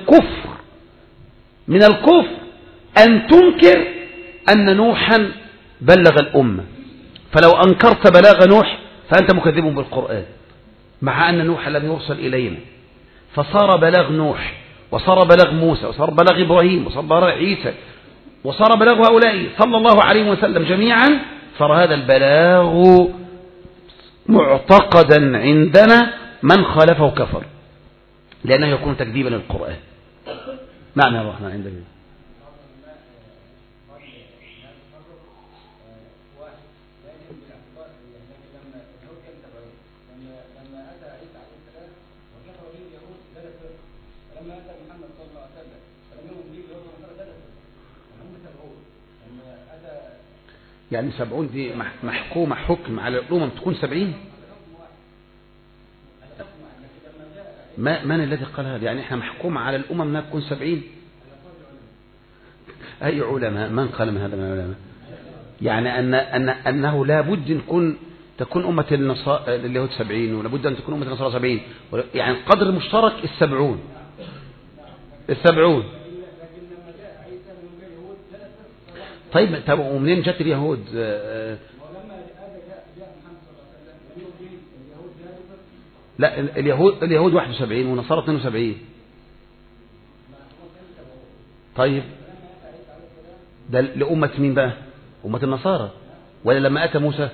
الكفر أن تنكر أن نوحا بلغ الأمة، فلو أنكرت بلاغ نوح فأنت مكذب بالقرآن. مع أن نوح لم يرسل إلينا، فصار بلاغ نوح وصار بلاغ موسى وصار بلاغ إبراهيم وصار بلاغ عيسى وصار بلاغ هؤلاء صلى الله عليه وسلم جميعا، صار هذا البلاغ معتقدا عندنا، من خالفه كفر، لأنه يكون تكذيبا للقرآن. معنى الرحمن عندك يعني 70 دي محكومة حكم على الأمم تكون 70؟ من الذي قال هذا؟ يعني احنا محكومة على الأمم أنها تكون 70؟ أي علماء؟ من قال من هذا من العلماء؟ يعني أنه لا بد تكون أمة اليهود 70 ولا بد أن تكون أمة النصارى 70، يعني قدر مشترك 70. طيب ومنين جت اليهود؟ لا اليهود 71 ونصارى 72. طيب ده لأمة مين بقى؟ أمة النصارى. ولا لما أتى موسى؟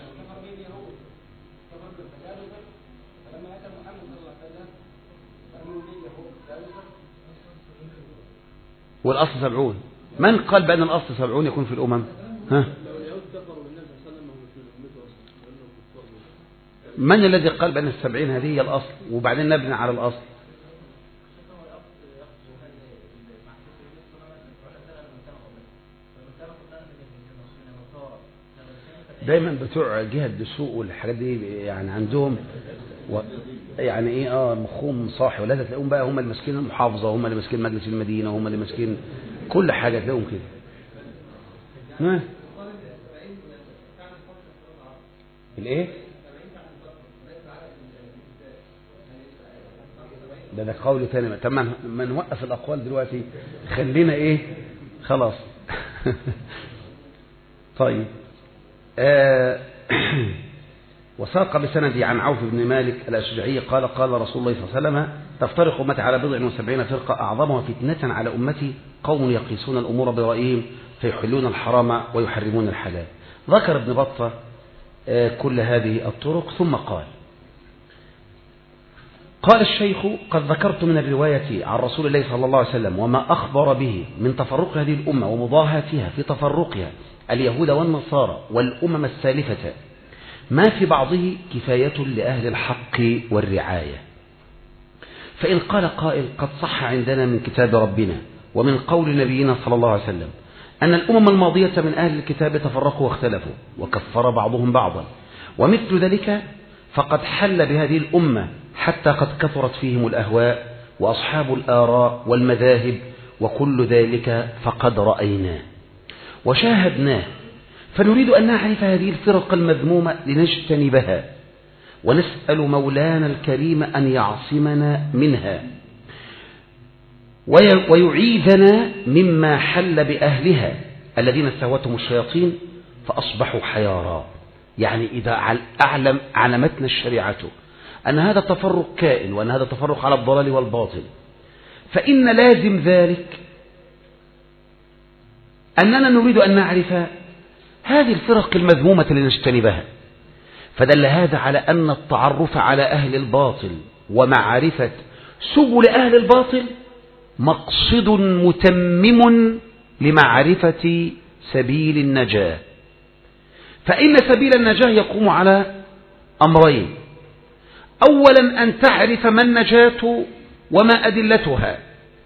والأصل 70. من قال بأن الأصل 70 يكون في الأمم؟ ها؟ من الذي قال بأن 70 هذه هي الأصل وبعدين نبني على الأصل؟ دايما بتوع جهة الدسوق والحاجات دي يعني عندهم يعني ايه مخهم صاحي، ولا تلاقيهم بقى هم اللي ماسكين المحافظة وهم اللي ماسكين مجلس المدينة وهم اللي ماسكين كل حاجة، تلاقيهم كده. الايه ده قول ثاني. طب ما نوقف الأقوال دلوقتي، خلينا ايه خلاص. طيب وساق بسندي عن عوف بن مالك الأشجعي قال قال رسول الله صلى الله عليه وسلم تفترق أمتي على 70 فرقة أعظمها فتنة على أمتي قوم يقيسون الأمور برأيهم فيحلون الحرام ويحرمون الحلال. ذكر ابن بطة كل هذه الطرق ثم قال الشيخ قد ذكرت من الرواية عن رسول الله صلى الله عليه وسلم وما أخبر به من تفرق هذه الأمة ومضاهاتها في تفرقها اليهود والنصارى والأمم السالفة ما في بعضه كفاية لأهل الحق والرعاية. فإن قال قائل قد صح عندنا من كتاب ربنا ومن قول نبينا صلى الله عليه وسلم أن الأمم الماضية من أهل الكتاب تفرقوا واختلفوا وكفر بعضهم بعضا ومثل ذلك فقد حل بهذه الأمة حتى قد كثرت فيهم الأهواء وأصحاب الآراء والمذاهب وكل ذلك فقد رأيناه وشاهدناه، فنريد أن نعرف هذه الفرق المذمومة لنجتنبها ونسأل مولانا الكريم أن يعصمنا منها ويعيذنا مما حل بأهلها الذين استهوتهم الشياطين فأصبحوا حيارى. يعني إذا علمتنا الشريعة أن هذا التفرق كائن وأن هذا التفرق على الضلال والباطل، فإن لازم ذلك أننا نريد أن نعرف هذه الفرق المذمومة لنجتنبها. فدل هذا على أن التعرف على أهل الباطل ومعرفة سبل أهل الباطل مقصد متمم لمعرفة سبيل النجاة. فإن سبيل النجاة يقوم على أمرين: أولا أن تعرف ما النجاة وما أدلتها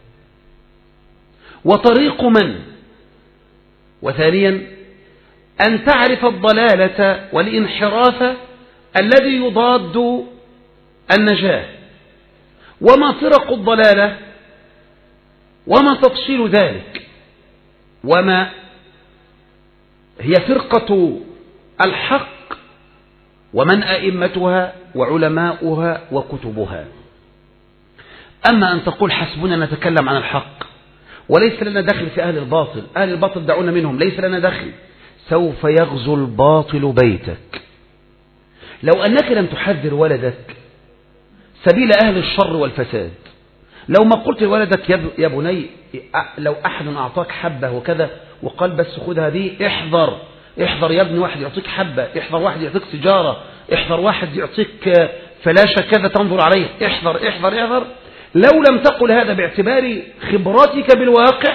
وطريق من، وثانيا أن تعرف الضلالة والانحراف الذي يضاد النجاة وما طرق الضلالة وما تفصيل ذلك وما هي فرقة الحق ومن أئمتها وعلماؤها وكتبها. أما أن تقول حسبنا نتكلم عن الحق وليس لنا دخل في أهل الباطل، أهل الباطل دعونا منهم، ليس لنا دخل، سوف يغزو الباطل بيتك. لو أنك لم تحذر ولدك سبيل أهل الشر والفساد. لو ما قلت لولدك يا بني لو أحد أعطاك حبة وكذا وقال بس خذها دي، احذر يا ابني، واحد يعطيك حبة، احذر واحد يعطيك سيجارة، احذر واحد يعطيك فلاشة كذا تنظر عليه، احذر. لو لم تقل هذا باعتبار خبرتك بالواقع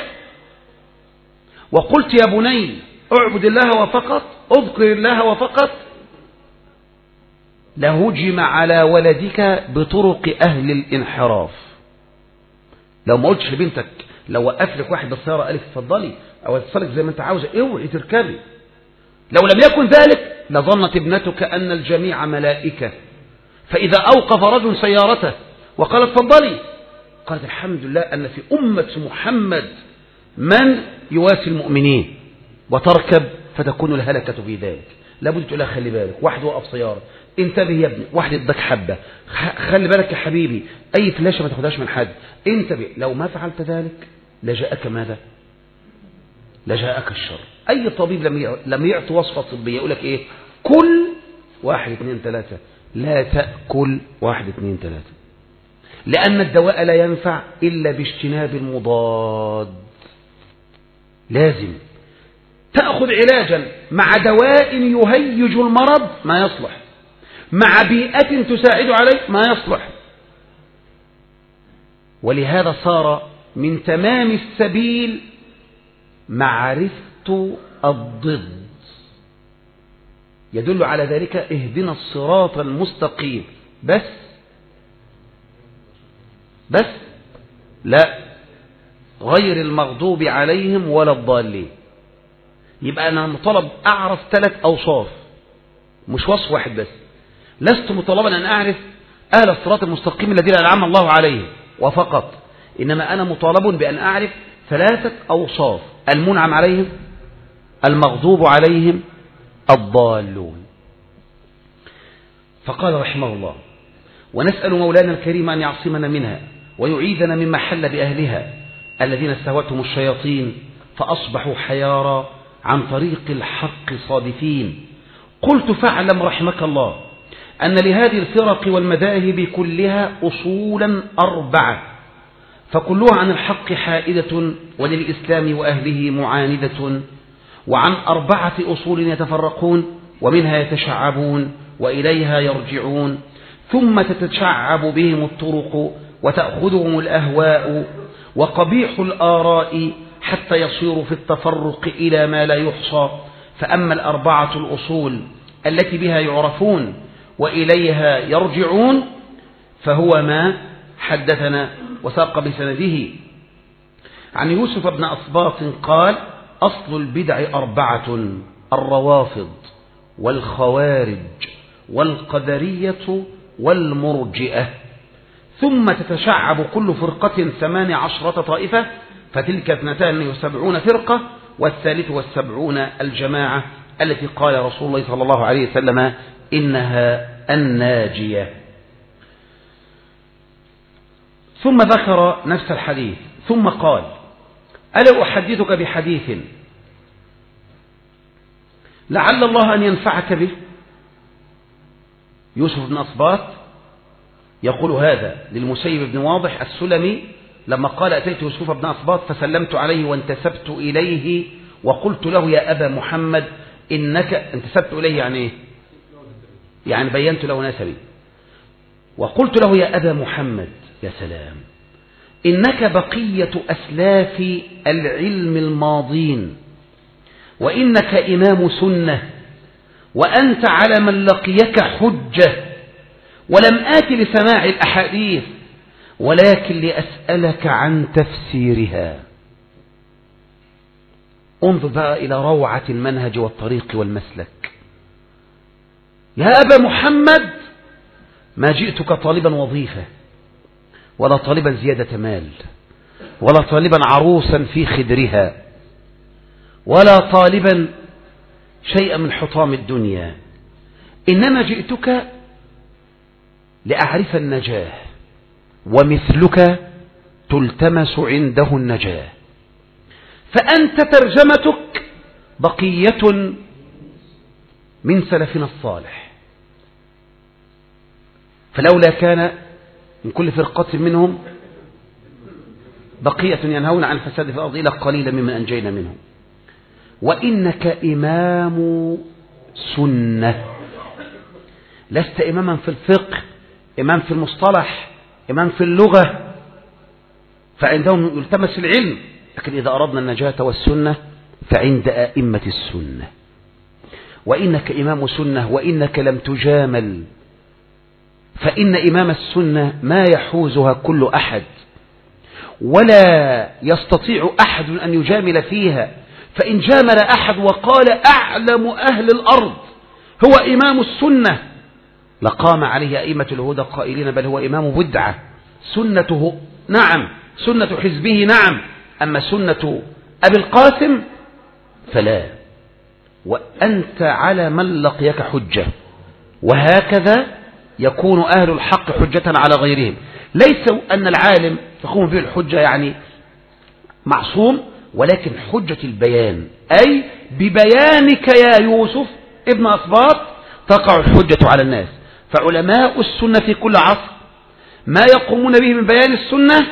وقلت يا بني اعبد الله وفقط، اذكر الله وفقط، لهجم على ولدك بطرق أهل الانحراف. لو ما قلتش لبنتك، لو وقف لك واحد بالسيارة قال لك اتفضلي او اتصلك زي ما انت عاوزه اوعي تركبي، لو لم يكن ذلك لظنت ابنتك أن الجميع ملائكة، فإذا أوقف رجل سيارته وقال اتفضلي قالت الحمد لله أن في أمة محمد من يواسي المؤمنين، وتركب فتكون الهلكة في ذلك. لابد تقول لها خلي بالك، واحد وقف سيارة، انتبه يا ابني، واحد اداك حبة، خلي بالك يا حبيبي، أي فلاشة ما تاخدهاش من حد، انتبه. لو ما فعلت ذلك لجاءك ماذا؟ لجاءك الشر. أي طبيب لم يعطي وصفة طبية يقول لك إيه؟ كل 1 2 3، لا تأكل 1 2 3، لأن الدواء لا ينفع إلا باجتناب المضاد. لازم تأخذ علاجا مع دواء يهيج المرض ما يصلح، مع بيئة تساعد عليه ما يصلح. ولهذا صار من تمام السبيل معرفة الضد، يدل على ذلك اهدنا الصراط المستقيم، بس لا غير المغضوب عليهم ولا الضالين. يبقى أنا مطالب أعرف 3 أوصاف، مش وصف واحد بس. لست مطالبا أن أعرف أهل الصراط المستقيم الذين أنعم الله عليهم وفقط، إنما أنا مطالب بأن أعرف 3 أوصاف: المنعم عليهم، المغضوب عليهم، الضالون. فقال رحمه الله: ونسأل مولانا الكريم أن يعصمنا منها ويعيذنا مما حل بأهلها الذين استهوتهم الشياطين فأصبحوا حيارى عن طريق الحق صادفين. قلت فاعلم رحمك الله أن لهذه الفرق والمذاهب كلها أصولا 4، فكلها عن الحق حائدة وللإسلام وأهله معاندة، وعن 4 أصول يتفرقون ومنها يتشعبون وإليها يرجعون، ثم تتشعب بهم الطرق وتأخذهم الأهواء وقبيح الآراء حتى يصيروا في التفرق إلى ما لا يحصى. فأما 4 الأصول التي بها يعرفون وإليها يرجعون فهو ما حدثنا وساق بسنده عن يوسف بن أصباط قال: أصل البدع 4: الروافض والخوارج والقدرية والمرجئة، ثم تتشعب كل فرقة 18 طائفة، فتلك 72 فرقة، وال73 الجماعة التي قال رسول الله صلى الله عليه وسلم إنها الناجية. ثم ذكر نفس الحديث ثم قال: ألا أحدثك بحديث لعل الله أن ينفعك به؟ يوسف بن أصباط يقول هذا للمسيب بن واضح السلمي لما قال: أتيت يوسف بن أصباط فسلمت عليه وانتسبت إليه وقلت له: يا أبا محمد إنك انتسبت إليه، يعني إيه؟ يعني بينت له نسبي، وقلت له: يا أبا محمد، يا سلام، إنك بقية أسلاف العلم الماضين، وإنك إمام سنة، وأنت على من لقيك حجة، ولم آت لسماع الأحاديث ولكن لأسألك عن تفسيرها. انظر بقى إلى روعة المنهج والطريق والمسلك. يا أبا محمد، ما جئتك طالبا وظيفة، ولا طالبا زيادة مال، ولا طالبا عروسا في خدرها، ولا طالبا شيئا من حطام الدنيا، إنما جئتك لأعرف النجاة، ومثلك تلتمس عنده النجاة، فأنت ترجمتك بقية من سلفنا الصالح، فلولا كان من كل فرقة منهم بقية ينهون عن الفساد في الأرض إلا قليلا ممن أنجينا منهم. وإنك إمام سنة، لست إماما في الفقه، إمام في المصطلح، إمام في اللغة، فعندهم يلتمس العلم، لكن إذا أردنا النجاة والسنة فعند أئمة السنة. وإنك إمام سنة وإنك لم تجامل، فإن إمام السنة ما يحوزها كل أحد، ولا يستطيع أحد أن يجامل فيها، فإن جامل أحد وقال أعلم أهل الأرض هو إمام السنة لقام عليه أئمة الهدى قائلين بل هو إمام بدعة، سنته نعم، سنة حزبه نعم، أما سنة أبي القاسم فلا. وأنت على من لقيك حجة، وهكذا يكون أهل الحق حجة على غيرهم. ليس أن العالم تقوم به الحجة يعني معصوم، ولكن حجة البيان، أي ببيانك يا يوسف ابن أسباط تقع الحجة على الناس. فعلماء السنة في كل عصر ما يقومون به من بيان السنة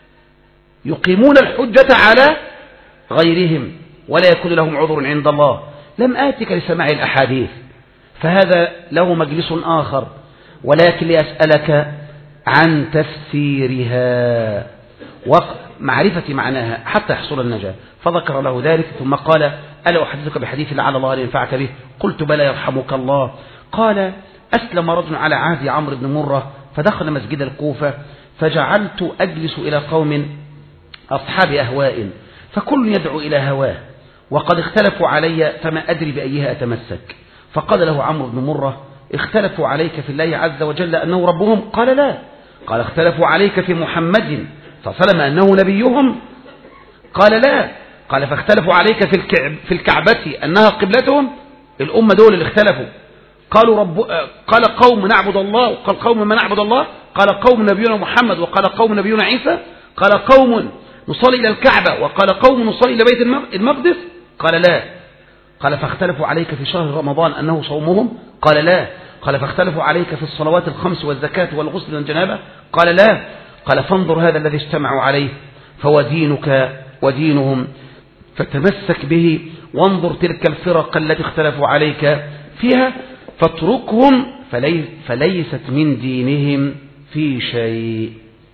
يقيمون الحجة على غيرهم، ولا يكون لهم عذر عند الله. لم آتك لسماع الأحاديث، فهذا له مجلس آخر، ولكن لأسألك عن تفسيرها ومعرفة معناها حتى يحصل النجاة. فذكر له ذلك ثم قال ألا أحدثك بحديث لعل الله أن ينفعك به؟ قلت بلى يرحمك الله. قال أسلم رجل على عهد عمرو بن مرة فدخل مسجد الكوفة، فجعلت أجلس إلى قوم أصحاب أهواء، فكل يدعو إلى هواه، وقد اختلفوا علي فما أدري بأيها أتمسك. فقال له عمرو بن مرة اختلفوا عليك في الله عز وجل أنه ربهم؟ قال لا. قال اختلفوا عليك في محمد صلى الله عليه وسلم أنه نبيهم؟ قال لا. قال فاختلفوا عليك في الكعبة أنها قبلتهم؟ الأمة دول اللي اختلفوا، قالوا قال قوم نعبد الله وقال قوم ما نعبد الله، قال قوم نبينا محمد وقال قوم نبينا عيسى، قال قوم نصلي إلى الكعبة وقال قوم نصلي إلى بيت المقدس؟ قال لا. قال فاختلفوا عليك في شهر رمضان أنه صومهم؟ قال لا. قال فاختلفوا عليك في الصلوات الخمس والزكاة والغسل والجنابة؟ قال لا. قال فانظر هذا الذي اجتمعوا عليه فهو دينك ودينهم، فتمسك به، وانظر تلك الفرق التي اختلفوا عليك فيها فاتركهم فليست من دينهم في شيء.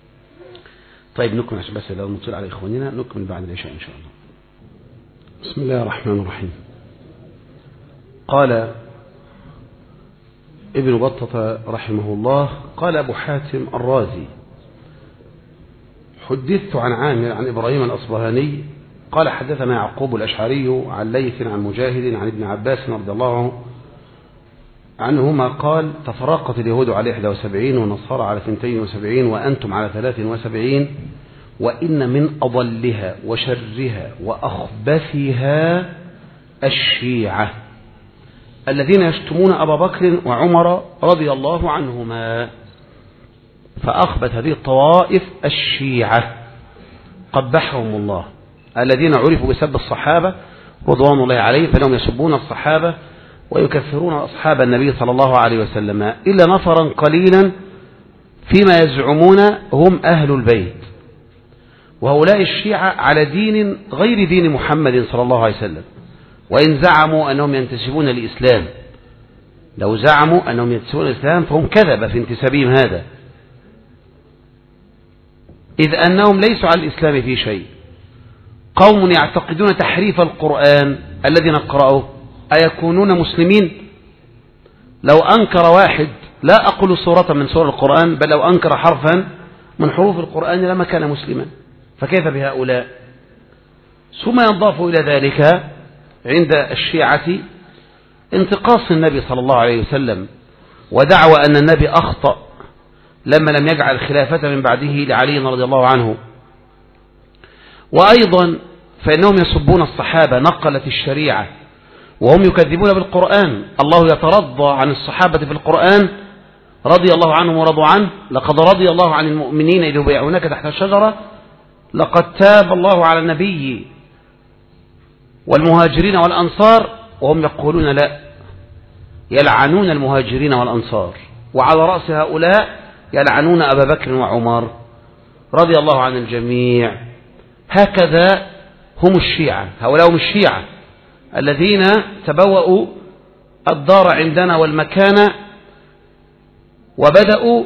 طيب نكمل عشان بس لو نطلع على إخواننا، نكمل بعد العشاء إن شاء الله. بسم الله الرحمن الرحيم. قال ابن بطة رحمه الله قال أبو حاتم الرازي حدثت عن عامر عن إبراهيم الأصبهاني قال حدثنا يعقوب الأشعري عن ليث عن مجاهد عن ابن عباس رضي الله عنهما قال تفرقت اليهود على 71 والنصارى على 72 وأنتم على 73، وإن من أضلها وشرها وأخبثها الشيعة الذين يشتمون أبا بكر وعمر رضي الله عنهما. فأخبث هذه الطوائف الشيعة قبحهم الله الذين عرفوا بسب الصحابة رضوان الله عليهم، فإنهم يسبون الصحابة ويكفرون أصحاب النبي صلى الله عليه وسلم إلا نفرا قليلا فيما يزعمون هم أهل البيت، وهؤلاء الشيعة على دين غير دين محمد صلى الله عليه وسلم، وإن زعموا أنهم ينتسبون للإسلام، لو زعموا أنهم ينتسبون للإسلام فهم كذب في انتسابهم هذا، إذ أنهم ليسوا على الإسلام في شيء. قوم يعتقدون تحريف القرآن الذي نقرأه أيكونون مسلمين؟ لو أنكر واحد، لا أقول سورة من سور القرآن، بل لو أنكر حرفا من حروف القرآن لما كان مسلما، فكيف بهؤلاء؟ ثم ينضاف إلى ذلك عند الشيعة انتقاص النبي صلى الله عليه وسلم ودعوى أن النبي أخطأ لما لم يجعل الخلافة من بعده لعلي رضي الله عنه. وأيضا فإنهم يسبون الصحابة نقلة الشريعة وهم يكذبون بالقرآن. الله يترضى عن الصحابة في القرآن رضي الله عنهم ورضوا عنه، لقد رضي الله عن المؤمنين إذ يبايعونك تحت الشجرة لقد تاب الله على النبي والمهاجرين والأنصار، وهم يقولون لا، يلعنون المهاجرين والأنصار، وعلى رأس هؤلاء يلعنون أبا بكر وعمر رضي الله عن الجميع. هكذا هم الشيعة، هؤلاء هم الشيعة الذين تبوأوا الدار عندنا والمكان وبدأوا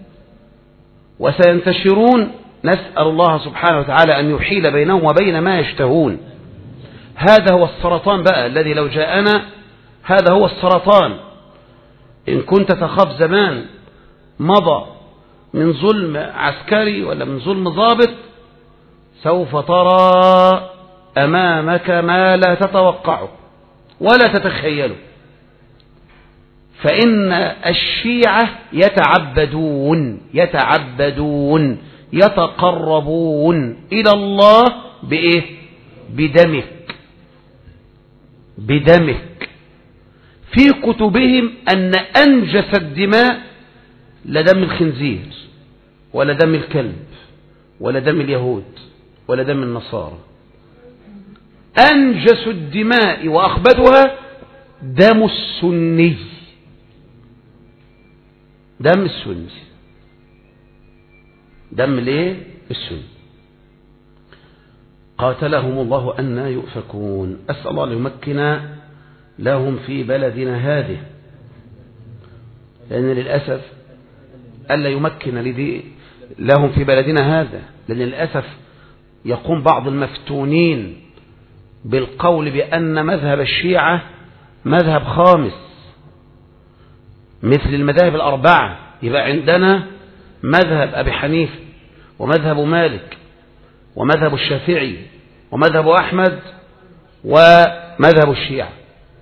وسينتشرون. نسأل الله سبحانه وتعالى أن يحيل بينهم وبين ما يشتهون. هذا هو السرطان بقى الذي لو جاءنا، هذا هو السرطان. إن كنت تخاف زمان مضى من ظلم عسكري ولا من ظلم ضابط، سوف ترى أمامك ما لا تتوقعه ولا تتخيله. فإن الشيعة يتعبدون يتقربون إلى الله بإيه؟ بدمك. في كتبهم أن أنجس الدماء لدم الخنزير ولا دم الكلب ولا دم اليهود ولا دم النصارى. أنجس الدماء وأخبثها دم السني، دم السني، دم ليه؟ السني. قاتلهم الله أن يؤفكون. أسأل الله ليمكن لهم في بلدنا هذه، لأن للأسف ألا يمكن لهم في بلدنا هذا، لأن للأسف يقوم بعض المفتونين بالقول بأن مذهب الشيعة مذهب خامس مثل المذاهب الأربعة. يبقى عندنا مذهب أبي حنيفة ومذهب مالك ومذهب الشافعي ومذهب أحمد ومذهب الشيعة،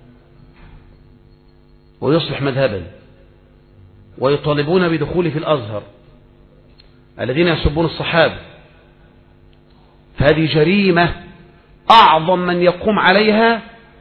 ويصبح مذهبا، ويطالبون بدخوله في الأزهر الذين يسبون الصحابة. فهذه جريمة أعظم من يقوم عليها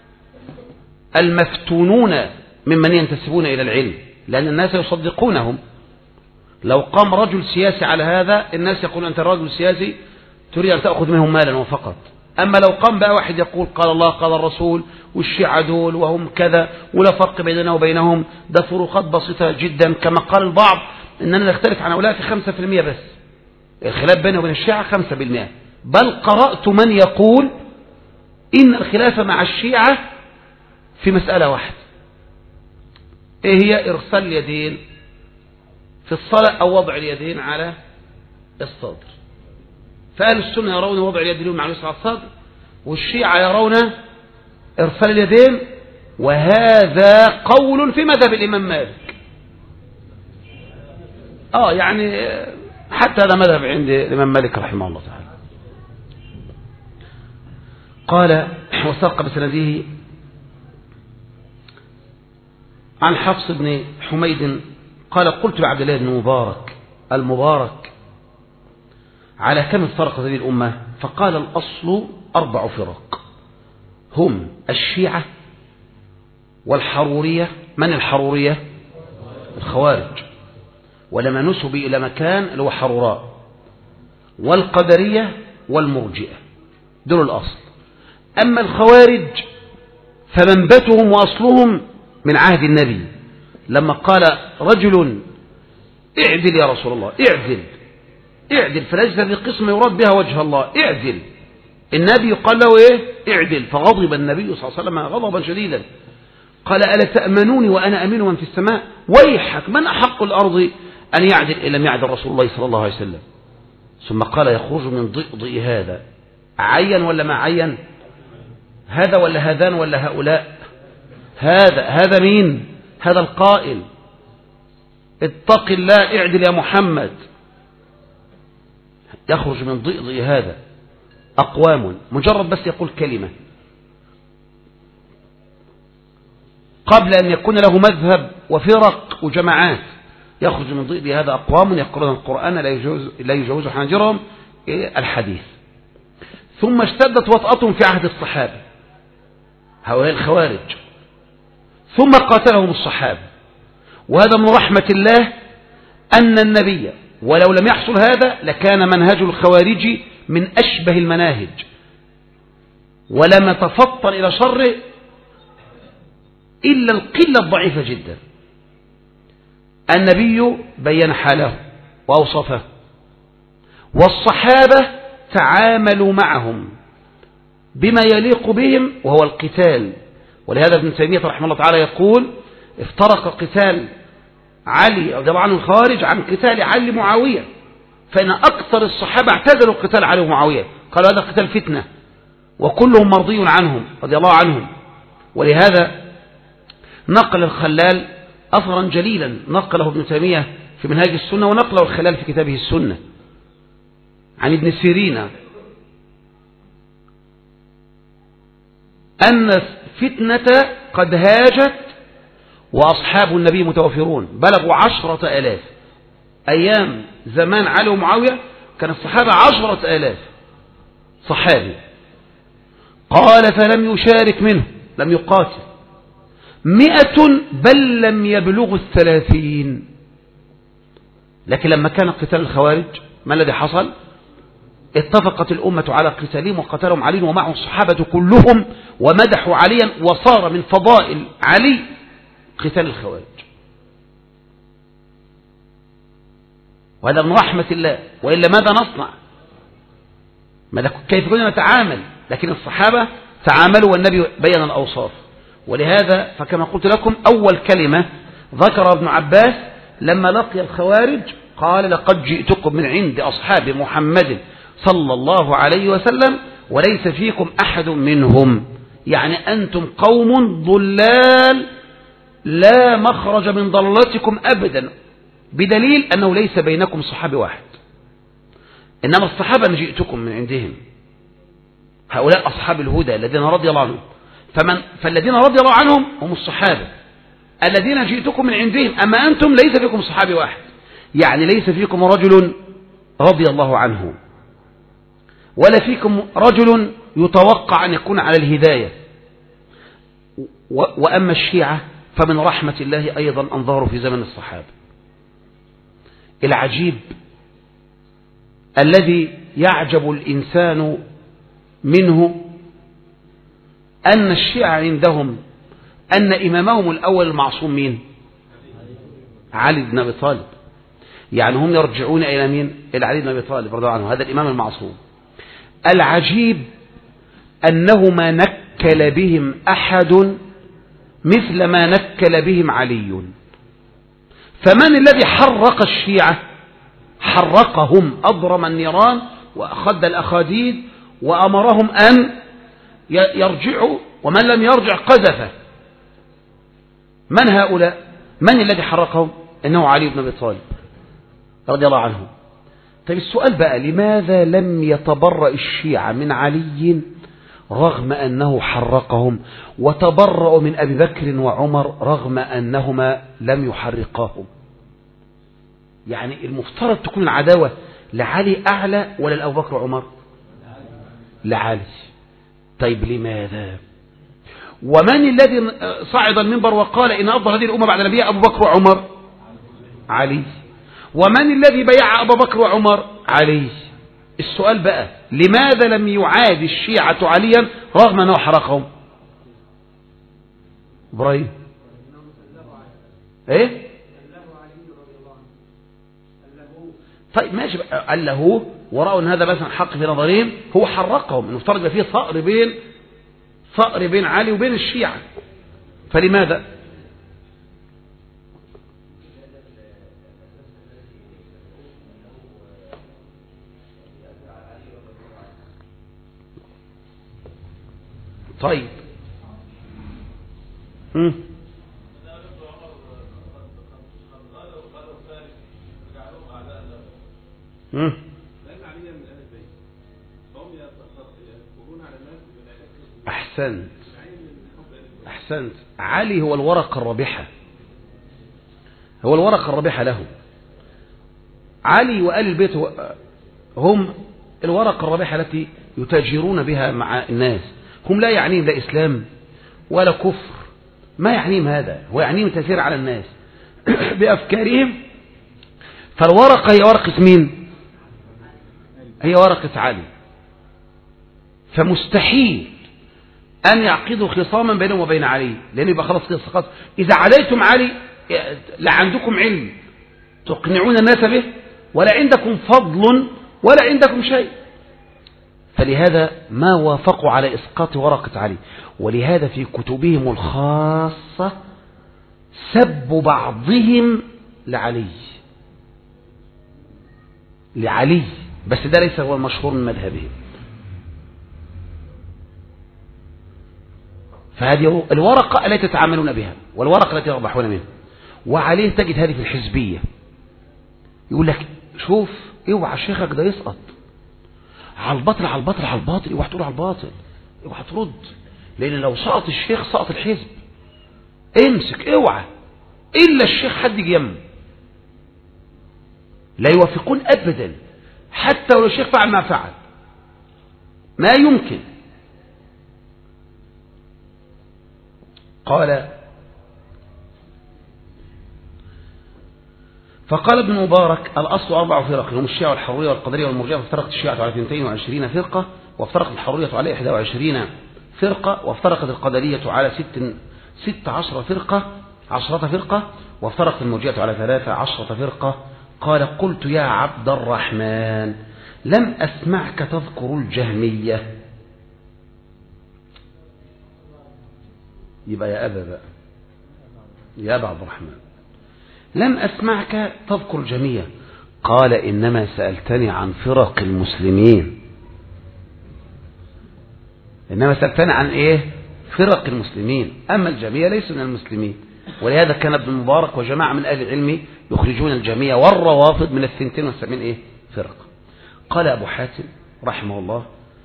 المفتونون ممن ينتسبون إلى العلم، لأن الناس يصدقونهم. لو قام رجل سياسي على هذا الناس يقول أنت رجل سياسي تريد أن تأخذ منهم مالا وفقط. أما لو قام بقى واحد يقول قال الله قال الرسول والشيعة دول وهم كذا ولا فرق بيننا وبينهم، ده فروقات بسيطة جدا، كما قال البعض أننا نختلف عن هؤلاء في 5% بس، الخلاف بينه وبين الشيعة 5%. بل قرأت من يقول إن الخلاف مع الشيعة في مسألة واحدة، إيه هي؟ إرسال اليدين في الصلاة أو وضع اليدين على الصدر. فأهل السنة يرون وضع اليدين مع اليسرى على الصدر، والشيعة يرون إرسال اليدين، وهذا قول في مذهب الإمام مالك. يعني حتى هذا مذهب عند الإمام مالك رحمه الله تعالى. قال وساق بسنده عن حفص بن حميد قال قلت لعبد الله بن المبارك على كم افترقت هذه الأمة؟ فقال الأصل 4 فرق، هم الشيعة والحرورية. من الحرورية؟ الخوارج، ولما نسبوا إلى مكان اللي هو حروراء، والقدرية والمرجئة، دول الأصل. أما الخوارج فمنبتهم وأصلهم من عهد النبي، لما قال رجل اعدل يا رسول الله، اعدل فليس بقسم يراد بها وجه الله، اعدل. النبي قال له ايه؟ اعدل. فغضب النبي صلى الله عليه وسلم غضبا شديدا، قال ألا تأمنوني وأنا أمين من في السماء؟ ويحك، من أحق الأرض أن يعدل إن لم يعدل رسول الله صلى الله عليه وسلم؟ ثم قال يخرج من ضئضئ هذا، عين ولا ما عين؟ هذا ولا هذان ولا هؤلاء؟ هذا مين؟ هذا القائل اتق الله اعدل يا محمد. يخرج من ضئضئ هذا أقوام، مجرد بس يقول كلمة قبل أن يكون له مذهب وفرق وجماعات، يخرج من ضئضئ هذا أقوام يقرؤون القرآن لا يجوز حناجرهم الحديث. ثم اشتدت وطأتهم في عهد الصحابة، هؤلاء الخوارج، ثم قاتلهم الصحابة. وهذا من رحمة الله أن النبي ولو لم يحصل هذا لكان منهج الخوارج من أشبه المناهج، ولم تفطن إلى شره إلا القلة الضعيفة جدا. النبي بين حاله وأوصافه، والصحابة تعاملوا معهم بما يليق بهم وهو القتال. ولهذا ابن تيمية رحمه الله تعالى يقول افترق قتال علي رضي الله عنه الخارج عن قتال علي معاوية، فإن أكثر الصحابة اعتزلوا قتال علي ومعاوية، قالوا هذا قتال فتنة وكلهم مرضي عنهم رضي الله عنهم. ولهذا نقل الخلال أثرا جليلا نقله ابن تيمية في منهاج السنة، ونقله الخلال في كتابه السنة عن ابن سيرين أن فتنة قد هاجت وأصحاب النبي متوفرون، بلغوا 10,000. أيام زمان علي ومعاوية كان الصحابة 10,000 صحابي. قال فلم يشارك منه، لم يقاتل 100 بل لم يبلغوا 30. لكن لما كان قتال الخوارج ما الذي حصل؟ اتفقت الأمة على قتالهم وقتلهم علي ومعه الصحابة كلهم ومدحوا عليا، وصار من فضائل علي قتال الخوارج. وهذا من رحمة الله، وإلا ماذا نصنع؟ كيف كنا نتعامل؟ لكن الصحابة تعاملوا والنبي بين الأوصاف. ولهذا فكما قلت لكم أول كلمة ذكر ابن عباس لما لقي الخوارج قال لقد جئتكم من عند أصحاب محمد صلى الله عليه وسلم وليس فيكم أحد منهم، يعني أنتم قوم ضلال لا مخرج من ضلالتكم أبدا، بدليل أنه ليس بينكم صحابي واحد، إنما الصحابة جئتكم من عندهم، هؤلاء أصحاب الهدى الذين رضي الله عنهم. فالذين رضي الله عنهم هم الصحابة الذين جئتكم من عندهم، أما أنتم ليس فيكم صحابي واحد، يعني ليس فيكم رجل رضي الله عنه ولا فيكم رجل يتوقع أن يكون على الهداية. وأما الشيعة فمن رحمة الله أيضا أن ظهروا في زمن الصحابة. العجيب الذي يعجب الإنسان منه أن الشيعة عندهم أن إمامهم الأول المعصوم مين؟ علي بن أبي طالب. يعني هم يرجعون إلى مين؟ إلى علي بن أبي طالب رضي الله عنه، هذا الإمام المعصوم. العجيب أنه ما نكل بهم أحد مثل ما نكل بهم علي. فمن الذي حرق الشيعة؟ حرقهم، أضرم النيران وأخد الأخاديد وأمرهم أن يرجعوا، ومن لم يرجع قذفه. من هؤلاء؟ من الذي حرقهم؟ إنه علي بن أبي طالب رضي الله عنه. طيب السؤال بقى، لماذا لم يتبرأ الشيعة من علي رغم أنه حرقهم، وتبرأوا من أبي بكر وعمر رغم أنهما لم يحرقاهم؟ يعني المفترض تكون العداوة لعلي أعلى ولا لأبو بكر وعمر؟ لعلي. طيب لماذا؟ ومن الذي صعد المنبر وقال إن أفضل هذه الأمة بعد نبيها أبو بكر وعمر؟ علي. ومن الذي بيع أبو بكر وعمر؟ علي. السؤال بقى، لماذا لم يعادي الشيعة عليا رغم أنه حرقهم؟ إبراهيم إيه؟ طيب ماشي، قال له ورأوا أن هذا مثلا حق في نظرهم، هو حرقهم. المفترض يبقى فيه ثأر بين علي وبين الشيعة، فلماذا؟ طيب أحسنت. علي هو الورقة الرابحة، هو الورقة الرابحة له. علي وآل البيت هم الورقة الرابحة التي يتاجرون بها مع الناس. هم لا يعنيهم لا إسلام ولا كفر، ما يعنيهم هذا، هو يعنيهم تأثير على الناس بأفكارهم. فالورقة هي ورقة مين؟ هي ورقة علي. فمستحيل أن يعقدوا خصاما بينهم وبين علي، لأنه يبقى خلاص كده سقط. إذا عليتم علي لا عندكم علم تقنعون الناس به ولا عندكم فضل ولا عندكم شيء. فلهذا ما وافقوا على إسقاط ورقة علي، ولهذا في كتبهم الخاصة سب بعضهم لعلي، بس ده ليس هو المشهور من مذهبهم. فهذه الورقة التي تتعاملون بها والورقة التي يربحون منها. وعليه تجد هذه في الحزبية، يقول لك شوف اوعى شيخك ده يسقط على الباطل على الباطل على الباطل، اوعى تقول على الباطل، اوعى ترد، لأن لو سقط الشيخ سقط الحزب. امسك اوعى إلا الشيخ حد يجي، لا يوافقون أبدا حتى لو الشيخ فعل ما فعل، ما يمكن. فقال ابن مبارك الأصل 4 فرق، هم الشيعة والحرورية والقدرية والمرجئة، فافترقت الشيعة على 22 فرقة، وافترقت الحرورية على 21 فرقة، وافترقت القدرية على 16 فرقة، 10 فرقة، وافترقت المرجئة على 13 فرقة. قال قلت يا عبد الرحمن لم أسمعك تذكر الجهمية. يبقى يا أبا عبد الرحمن لم أسمعك تذكر الجهمية. قال إنما سألتني عن فرق المسلمين. إنما سألتني عن إيه؟ فرق المسلمين، أما الجهمية ليس من المسلمين. ولهذا كان ابن مبارك وجماعة من أهل العلم يخرجون الجهمية والروافض من 72 إيه؟ فرق. قال أبو حاتم رحمه الله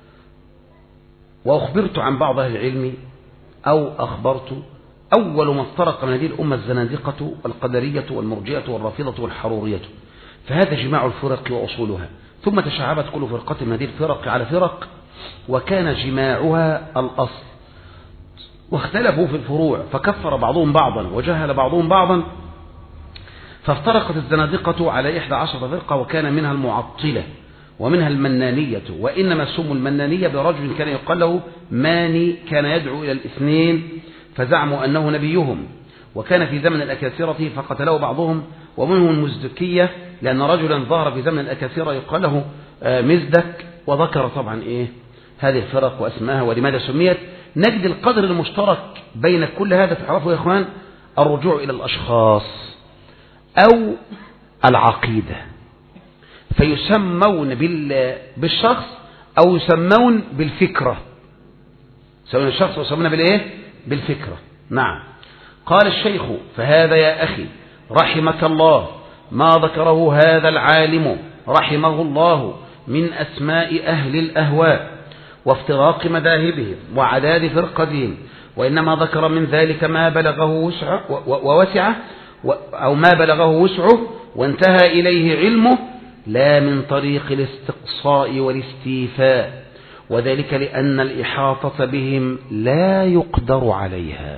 وأخبرت عن بعض أهل العلم أو أخبرت أول ما افترق من هذه الأمة الزنادقة القدرية والمرجئة والرافضة والحرورية، فهذا جماع الفرق وأصولها، ثم تشعبت كل فرقة من هذه الفرق على فرق، وكان جماعها الأصل، واختلفوا في الفروع، فكفر بعضهم بعضا وجهل بعضهم بعضا، فافترقت الزنادقة على 11 فرقة، وكان منها المعطلة ومنها المنانية، وإنما سموا المنانية برجل كان يقال له ماني، كان يدعو إلى الاثنين فزعموا أنه نبيهم، وكان في زمن الأكاثرة فقتلوا بعضهم، ومنهم المزدكية لأن رجلا ظهر في زمن الأكاثرة يقال له مزدك، وذكر طبعا إيه هذه الفرق وأسماءها ولماذا سميت. نجد القدر المشترك بين كل هذا، تعرفوا يا إخوان، الرجوع إلى الأشخاص أو العقيدة، فيسمون بالشخص أو يسمون بالفكرة، يسمون الشخص ويسمون بالإيه؟ بالفكرة. نعم. قال الشيخ فهذا يا أخي رحمك الله ما ذكره هذا العالم رحمه الله من أسماء أهل الأهواء وافتراق مذاهبهم وعداد فرقتهم، وإنما ذكر من ذلك ما بلغه ووسعه أو ما بلغه وسعه وانتهى إليه علمه، لا من طريق الاستقصاء والاستيفاء، وذلك لأن الإحاطة بهم لا يقدر عليها.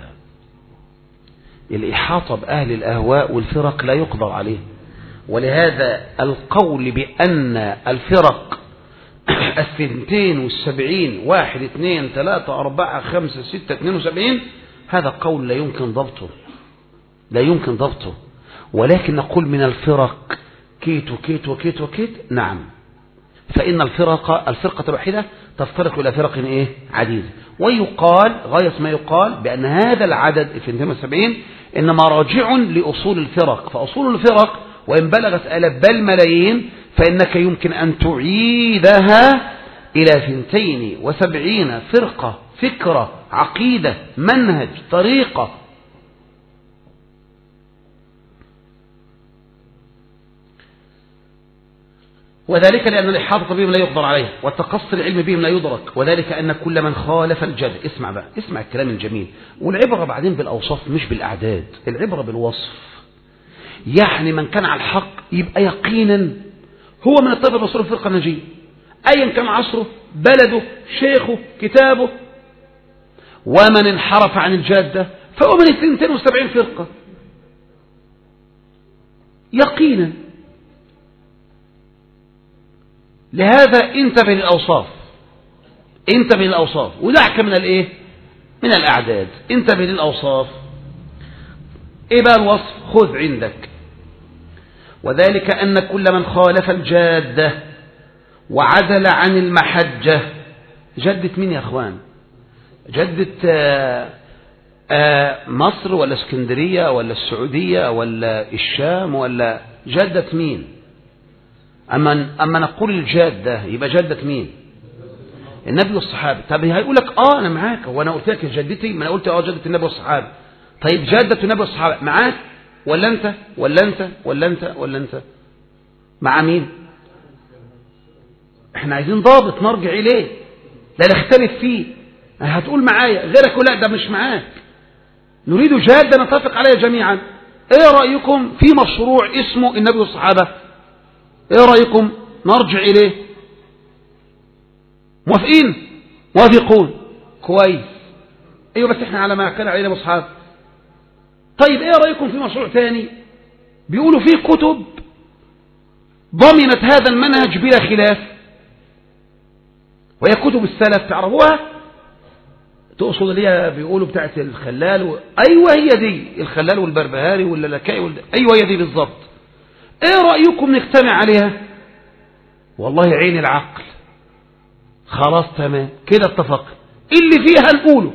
الإحاطة بأهل الأهواء والفرق لا يقدر عليه، ولهذا القول بأن الفرق 72 1 2 3 4 5 6 72 هذا قول لا يمكن ضبطه، ولكن نقول من الفرق كيت وكيت وكيت وكيت. نعم، فإن الفرقة الواحدة تفترق إلى فرق إيه؟ عديدة، ويقال غاية ما يقال بأن هذا العدد 72 إنما راجع لأصول الفرق، فأصول الفرق وإن بلغت آلاف بل ملايين فإنك يمكن أن تعيدها إلى 72 فرقة، فكرة، عقيدة، منهج، طريقة. وذلك لأن الإحاطة بهم لا يقدر عليه، والتقصي العلم بهم لا يدرك، وذلك أن كل من خالف الجد. اسمع بقى، اسمع الكلام الجميل، والعبرة بعدين بالأوصاف مش بالأعداد، العبرة بالوصف. يعني من كان على الحق يبقى يقينا هو من الطائفة الرسول الفرقة الناجية، أيا كان عصره، بلده، شيخه، كتابه. ومن انحرف عن الجادة فهو من 72 فرقة يقينا. لهذا انتبه للأوصاف ودعك من الايه؟ من الأعداد. انتبه للأوصاف. ايه بقى الوصف؟ خذ عندك وذلك أن كل من خالف الجادة وعدل عن المحجة. جدة مين يا أخوان؟ جدة مصر ولا اسكندرية ولا السعودية ولا الشام ولا جدة مين؟ أما نقول الجادة يبقى جدة مين؟ النبي والصحابة. طب هيقول لك أنا معاك، وأنا قلت لك جدتي، ما أنا قلت جدة النبي والصحابة. طيب جدة النبي والصحابة معاك ولا أنت ولا أنت ولا أنت ولا أنت مع مين؟ احنا عايزين ضابط نرجع إليه لا نختلف فيه. هتقول معايا غيرك لا ده مش معاك. نريد جادة نتفق عليها جميعا. ايه رأيكم في مشروع اسمه النبي والصحابة؟ ايه رأيكم نرجع إليه؟ موافقين؟ موافقون؟ كويس. ايوه بس احنا على ما كان علينا والصحابة. طيب ايه رأيكم في مشروع تاني بيقولوا فيه كتب ضمنت هذا المنهج بلا خلاف، وهي كتب السلف، تعرفوها؟ تقصد اللي بيقولوا بتاعت الخلال ايوه هي دي، الخلال والبربهاري واللالكائي ايوه هي دي بالظبط. ايه رأيكم نجتمع عليها؟ والله عين العقل. خلاص تمام كده اتفق. اللي فيها نقوله،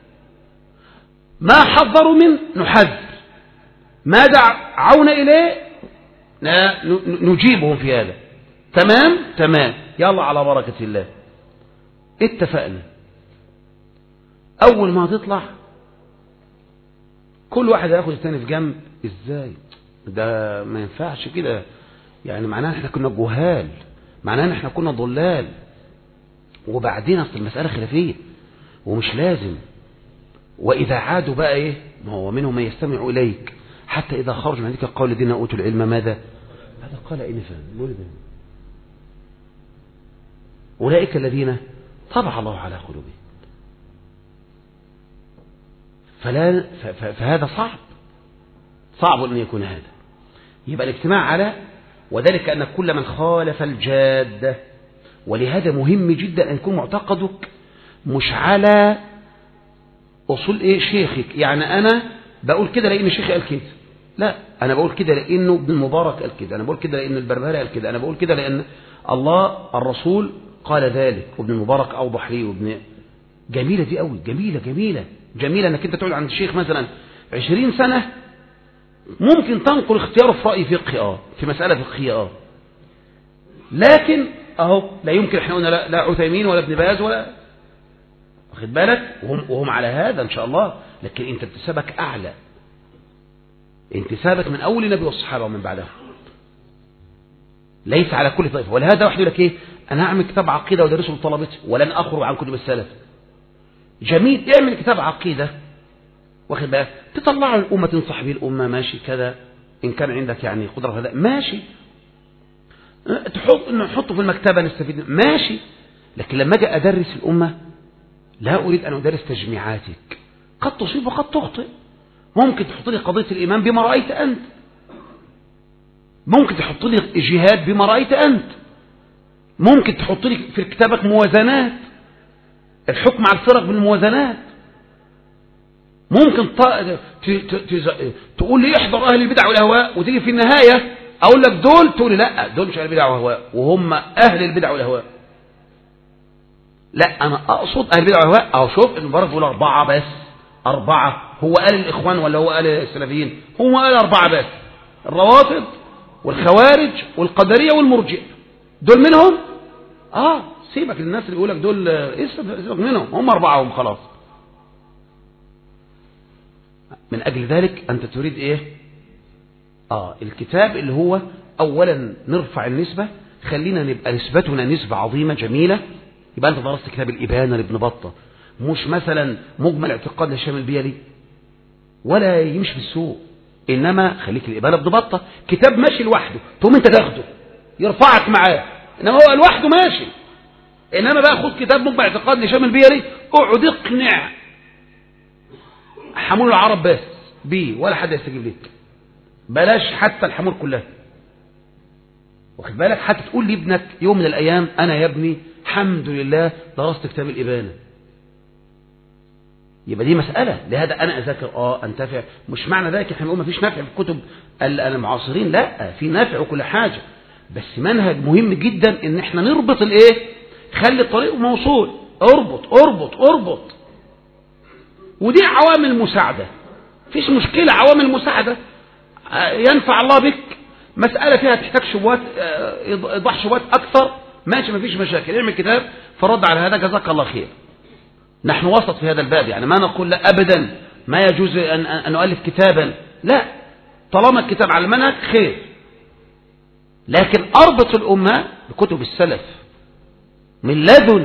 ما حذروا منه نحذر، ما دعونا إليه نجيبهم في هذا. تمام تمام، يلا على بركة الله. اتفقنا. أول ما تطلع كل واحد هياخد الثاني في جنب. ازاي ده؟ ما ينفعش كده، يعني معناها احنا كنا جهال، معناها احنا كنا ضلال. وبعدين اصل المسألة خلافية ومش لازم. وإذا عادوا بقى إيه؟ ما هو منهم من يستمع إليك حتى إذا خرج من ذلك القول الذين أوتوا العلم ماذا؟ هذا قال إنفا أولئك الذين طبع الله على قلوبهم. فهذا صعب أن يكون هذا. يبقى الاجتماع على وذلك أن كل من خالف الجادة. ولهذا مهم جدا أن يكون معتقدك مش على أصول إيه شيخك. يعني أنا بقول كده لأن شيخي قال كده، لا، أنا بقول كده لأنه ابن المبارك قال كده، أنا بقول كده لأن البربهاري قال كده، أنا بقول كده لأن الله الرسول قال ذلك، وابن المبارك أوضح لي. وابن جميلة دي قوي، جميلة جميلة جميلة أنك أنت تقعد عند الشيخ مثلا 20 سنة ممكن تنقل اختياره في رأي فقهي في مسألة فقهية لكن أهو لا يمكن احنا قلنا لا عثيمين ولا ابن باز ولا، واخد بالك، وهم على هذا إن شاء الله. لكن أنت انتسابك أعلى، انتسابك من أول النبي والصحابة ومن بعدها، ليس على كل طائفة. ولهذا واحد يقول لك إيه، أنا أعمل كتاب عقيدة ودرسه لطلبتي ولن أخرج عن كتب السلف. جميل، اعمل كتاب عقيدة، واخد بالك، تطلعه الأمة تنصح به الأمة، ماشي كذا، إن كان عندك يعني قدرة هذا ماشي، نحطه في المكتبة نستفيد ماشي. لكن لما أجي أدرس الأمة لا أريد أن أدرس تجميعاتك، قد تصيب وقد تخطئ. ممكن تحط لي قضية الإيمان بما رأيت أنت، ممكن تحط لي جهاد بما رأيت أنت، ممكن تحط لي في كتابك موازنات، الحكم على الفرق بالموازنات. ممكن تقول لي احضر أهل البدع والأهواء، وتيجي في النهاية أقول لك دول، تقول لي لا دول مش أهل البدع والأهواء وهم أهل البدع والأهواء. لا، أنا أقصد أهل البدع والأهواء. أو شوف المبارك بيقول 4 بس، 4. هو قال الإخوان ولا هو قال السلفيين؟ هو قال 4 بس، الروافض والخوارج والقدرية والمرجئة. دول منهم؟ سيبك للناس اللي بيقول لك دول، سيبك منهم، هم 4 هم خلاص. من أجل ذلك أنت تريد إيه؟ الكتاب اللي هو أولا نرفع النسبة، خلينا نبقى نسبتنا نسبة عظيمة جميلة. يبقى أنت درست كتاب الإبانة لابن بطة، مش مثلا مجمل اعتقاد لهشام البيلي ولا يمشي بالسوق، إنما خليك الإبانة ابن بطة كتاب ماشي لوحده، تقوم أنت تاخده يرفعك معاه، إنما هو لوحده ماشي. إنما بقى خد كتاب مجمل اعتقاد لهشام البيلي، اقعد اقنع حمول العرب بس بيه ولا حد يستجيب ليك، بلاش حتى الحمول كلها، واخد بالك، حتى تقول لابنك يوم من الأيام أنا يا ابني الحمد لله درست كتاب الإبانة، يبقى دي مسألة. لهذا أنا أذاكر أنتفع، مش معنى ذلك احنا بنقول ما فيش نفع في الكتب المعاصرين، لا، في نفع وكل حاجة، بس منهج مهم جدا ان احنا نربط خلي الطريق موصول، اربط اربط اربط. ودي عوامل مساعدة، فيش مشكلة، عوامل مساعدة ينفع الله بك. مسألة فيها تحتاج شبهات، إيضاح شبهات أكثر، ماشي، ما فيش مشاكل، اعمل كتاب فرد على هذا، جزاك الله خير. نحن وسط في هذا الباب، يعني ما نقول لا أبدا ما يجوز أن نؤلف كتابا، لا، طالما الكتاب على المنهج خير. لكن أربط الأمة بكتب السلف من لدن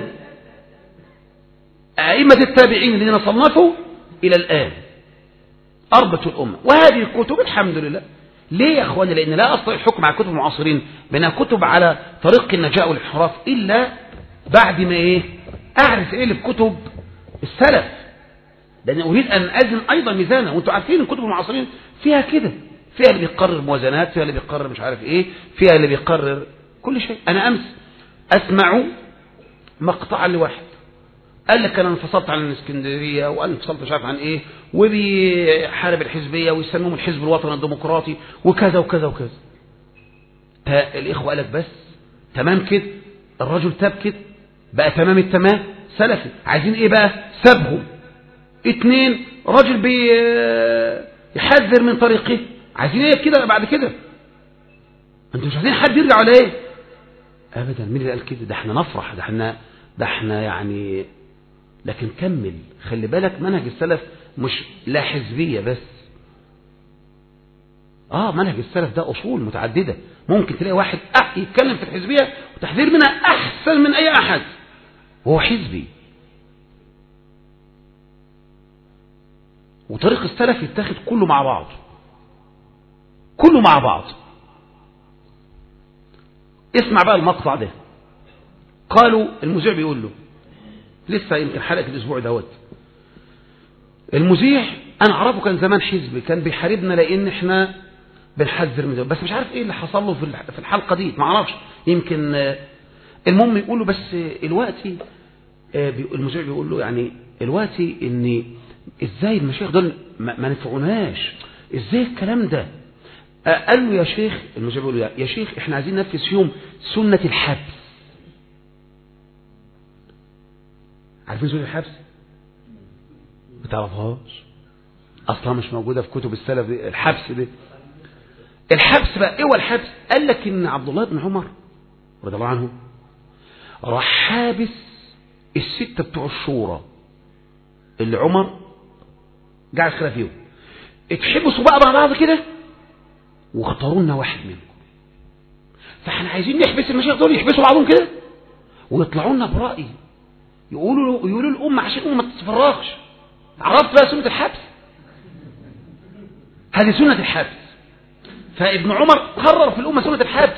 أئمة التابعين الذين صنفوا إلى الآن، أربط الأمة. وهذه الكتب الحمد لله، ليه يا أخواني؟ لأن لا أستطيع الحكم على كتب المعاصرين بأنها كتب على طريق النجاة والانحراف إلا بعد ما أعرف اللي في كتب السلف، لأن أريد أن أزن أيضا ميزانه. وأنتم عارفين ان كتب المعاصرين فيها كده، فيها اللي بيقرر موازنات، فيها اللي بيقرر مش عارف فيها اللي بيقرر كل شيء. أنا أمس أسمع مقطع لواحد قال لك أنا انفصلت عن الإسكندرية، وقال انفصلت مش عارف عن وبيحارب الحزبية ويسموهم الحزب الوطني الديمقراطي وكذا وكذا وكذا. الإخوة قال لك بس تمام كده، الرجل تاب كده بقى تمام التمام سلفي. عايزين بقى؟ سابهم. 2 رجل بيحذر من طريقه، عايزين كده بعد كده؟ انتوا مش عايزين حد يرجع ولا ابدا. مين اللي قال كده؟ ده احنا نفرح، ده احنا يعني. لكن كمل، خلي بالك منهج السلف مش لا حزبية بس. منهج السلف ده أصول متعددة. ممكن تلاقي واحد يتكلم في الحزبية وتحذير منها أحسن من أي أحد وهو حزبي. وطريق السلف يتاخد كله مع بعض، كله مع بعض. اسمع بقى المقطع ده. قالوا المذيع بيقول له، لسه يمكن حلقة الأسبوع دوت، المذيع أنا أعرفه كان زمان حزبي، كان بيحاربنا لأن إحنا بنحذر من ده، بس مش عارف إيه اللي حصل له في الحلقة دي، ما أعرفش، يمكن المهم يقول له بس الوقتي، المذيع بيقول له يعني الوقتي إن إزاي المشايخ دول ما نفعوناش، إزاي الكلام ده؟ قال له يا شيخ، المذيع بيقول له يا شيخ إحنا عايزين ننفذ فيهم سنة الحبس. عارفين سنة الحبس؟ ما تعرفهاش اصلا، مش موجوده في كتب السلف دي. الحبس دي، الحبس بقى هو الحبس؟ قال لك ان عبد الله بن عمر رضي الله عنه راح حابس ال6 بتوع الشورى اللي عمر قاعد خلاف فيهم، اتحبسوا بقى مع بعض كده واختاروا لنا واحد منهم. فاحنا عايزين نحبس المشايخ دول، يحبسوا بعضهم كده ويطلعوا لنا برأي، يقولوا الأمة عشان الأمة ما تتفرغش. عرفت بقى سنة الحبس؟ هذه سنة الحبس. فابن عمر قرر في الأمة سنة الحبس.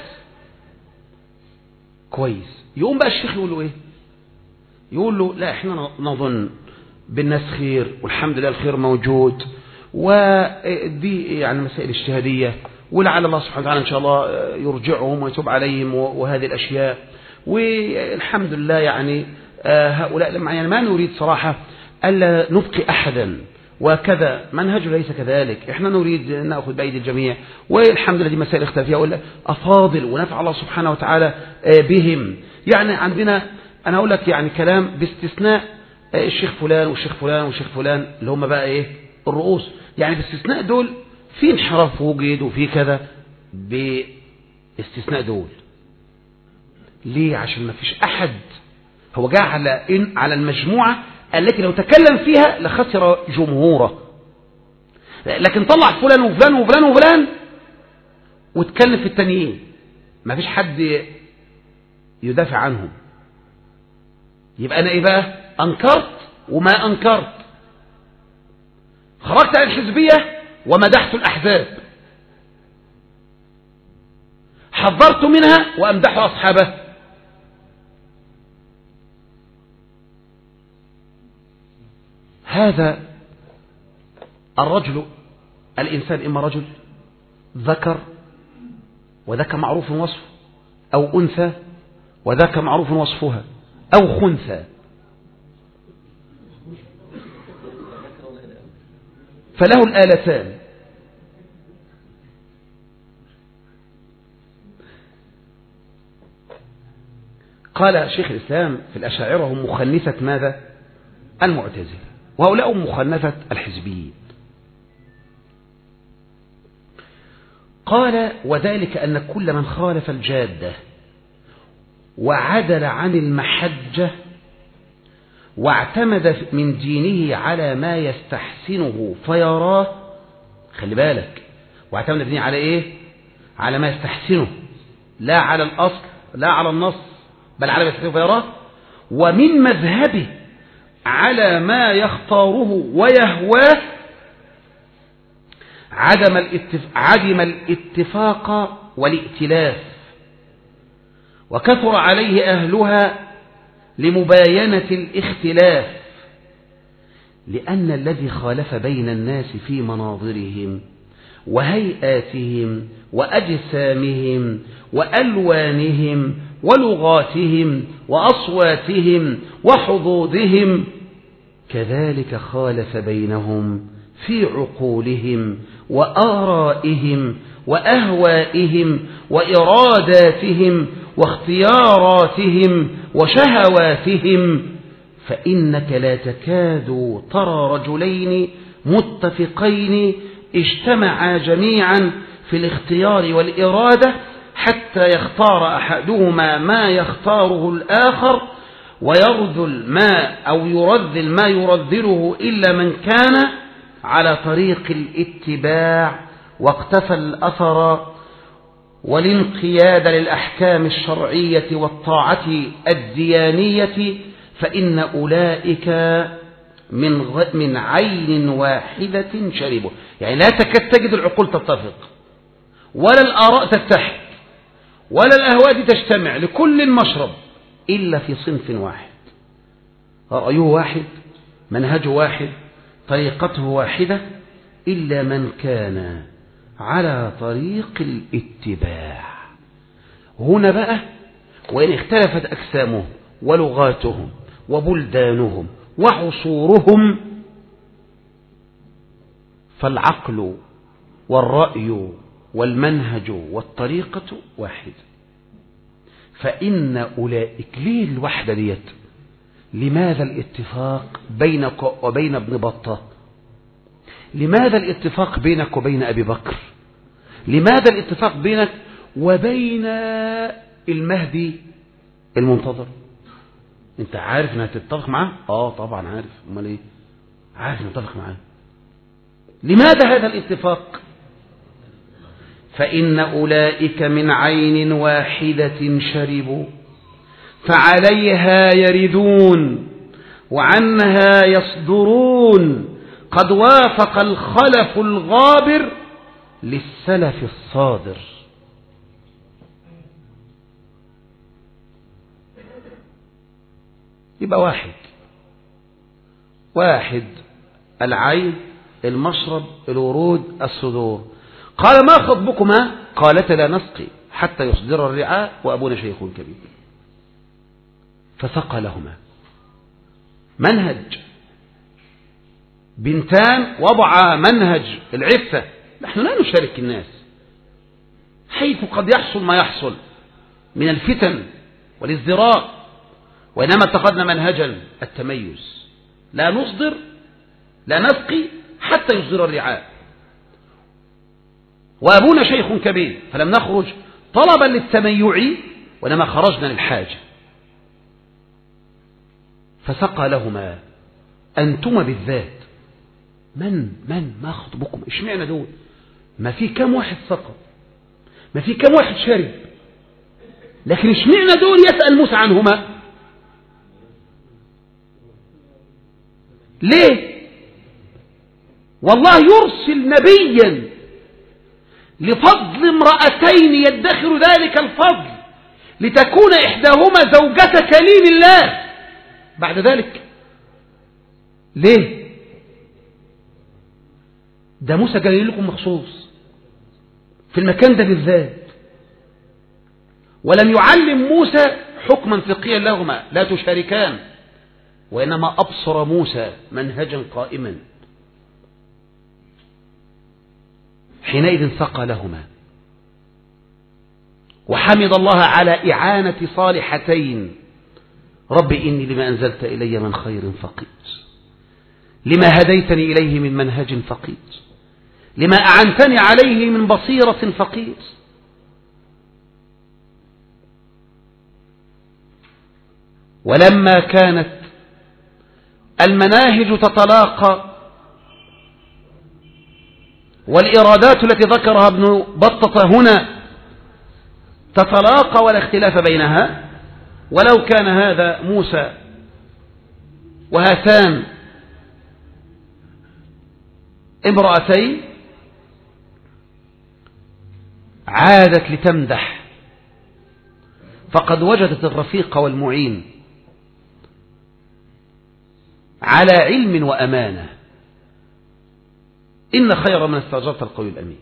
كويس. يقوم بقى الشيخ يقول له يقول له لا، احنا نظن بالناس خير، والحمد لله الخير موجود، ودي يعني مسائل اجتهادية، ولعل الله سبحانه وتعالى إن شاء الله يرجعهم ويتوب عليهم وهذه الأشياء، والحمد لله يعني هؤلاء يعني ما نريد صراحة ألا نبقي أحدا وكذا، منهج ليس كذلك، احنا نريد أن نأخذ بأيدي الجميع، والحمد لله دي مسائل اختلافية ولا أفاضل، ونفع الله سبحانه وتعالى بهم. يعني عندنا أنا أقول لك يعني كلام باستثناء الشيخ فلان والشيخ فلان والشيخ فلان اللي هم بقى الرؤوس، يعني باستثناء دول في انحراف وجد وفي كذا، باستثناء دول. ليه؟ عشان ما فيش أحد هو جاء على المجموعة التي لو تكلم فيها لخسر جمهوره، لكن طلع فلان وفلان وفلان وفلان وتكلم في التانيين، ما فيش حد يدافع عنهم. يبقى أنا بقى أنكرت وما أنكرت، خرجت عن الحزبية ومدحت الأحزاب، حذرت منها وأمدح أصحابها. هذا الرجل، الإنسان إما رجل ذكر وذاك معروف وصفه، أو أنثى وذاك معروف وصفها، أو خنثى. فله الآلتان. قال شيخ الإسلام في الأشاعرة هم مخنثة ماذا؟ المعتزلة، وهؤلاء مخنثة الحزبيين. قال وذلك أن كل من خالف الجادة وعدل عن المحجة واعتمد من دينه على ما يستحسنه فيراه، خلي بالك، واعتمد دينه على إيه؟ على ما يستحسنه، لا على الأصل، لا على النص، بل على ما يستحسنه فيراه، ومن مذهبه على ما يختاره ويهواه، عدم الاتفاق والائتلاف، وكثر عليه أهلها لمباينة الاختلاف، لأن الذي خالف بين الناس في مناظرهم وهيئاتهم وأجسامهم وألوانهم ولغاتهم وأصواتهم وحظوظهم، كذلك خالف بينهم في عقولهم وآرائهم وأهوائهم وإراداتهم واختياراتهم وشهواتهم، فإنك لا تكاد ترى رجلين متفقين اجتمعا جميعا في الاختيار والإرادة حتى يختار أحدهما ما يختاره الآخر ويرذل ما يرذله إلا من كان على طريق الاتباع واقتفى الأثر والانقياد للأحكام الشرعية والطاعة الديانية، فإن أولئك من عين واحدة شربوا. يعني لا تكاد تجد العقول تتفق، ولا الآراء تتحد، ولا الأهواء تجتمع، لكل مشرب إلا في صنف واحد، رأيه واحد، منهجه واحد، طريقته واحدة، إلا من كان على طريق الاتباع. هنا بقى وإن اختلفت أجسامهم ولغاتهم وبلدانهم وعصورهم، فالعقل والرأي والمنهج والطريقة واحد. فإن أولئك، ليه الوحدة ديت؟ لماذا الاتفاق بينك وبين ابن بطة؟ لماذا الاتفاق بينك وبين أبي بكر؟ لماذا الاتفاق بينك وبين المهدي المنتظر؟ انت عارف انها تتفق معاه؟ طبعا عارف، امال ايه؟ عارف نتفق معاه. لماذا هذا الاتفاق؟ فإن أولئك من عين واحدة شربوا، فعليها يردون وعنها يصدرون، قد وافق الخلف الغابر للسلف الصادر. يبقى واحد العين، المشرب، الورود، الصدور. قال ما خطبكما؟ قالتا لا نسقي حتى يصدر الرعاء وأبونا شيخ كبير. فسقى لهما منهج. بنتان وضع منهج العفة. نحن لا نشارك الناس حيث قد يحصل ما يحصل من الفتن والازدراء، وإنما اتخذنا منهجا التميز، لا نصدر، لا نسقي حتى يصدر الرعاء، وأبونا شيخ كبير، فلم نخرج طلبا للتميع، وإنما خرجنا للحاجة. فسقى لهما. أنتما بالذات ما خطبكم؟ اشمعنا دول؟ ما في كم واحد سقط، ما في كم واحد شرب، لكن اشمعنا دول يسأل موسى عنهما؟ ليه؟ والله يرسل نبيا لفضل امرأتين يدخر ذلك الفضل لتكون إحداهما زوجة كليم الله بعد ذلك. ليه؟ ده موسى قال لكم مخصوص في المكان ده بالذات، ولم يعلم موسى حكما فقهيا لهما لا تشاركان، وإنما أبصر موسى منهجا قائما. حينئذ ثقلهما وحمد الله على إعانة صالحتين: رب إني لما أنزلت إلي من خير فقير، لما هديتني إليه من منهج فقير، لما أعنتني عليه من بصيرة فقير. ولما كانت المناهج تتلاقى والإرادات التي ذكرها ابن بطة هنا تتلاقى ولا اختلاف بينها، ولو كان هذا موسى وهاتان امرأتين عادت لتمدح، فقد وجدت الرفيق والمعين على علم وأمانة. إن خير من استأجرت القوي الأمين.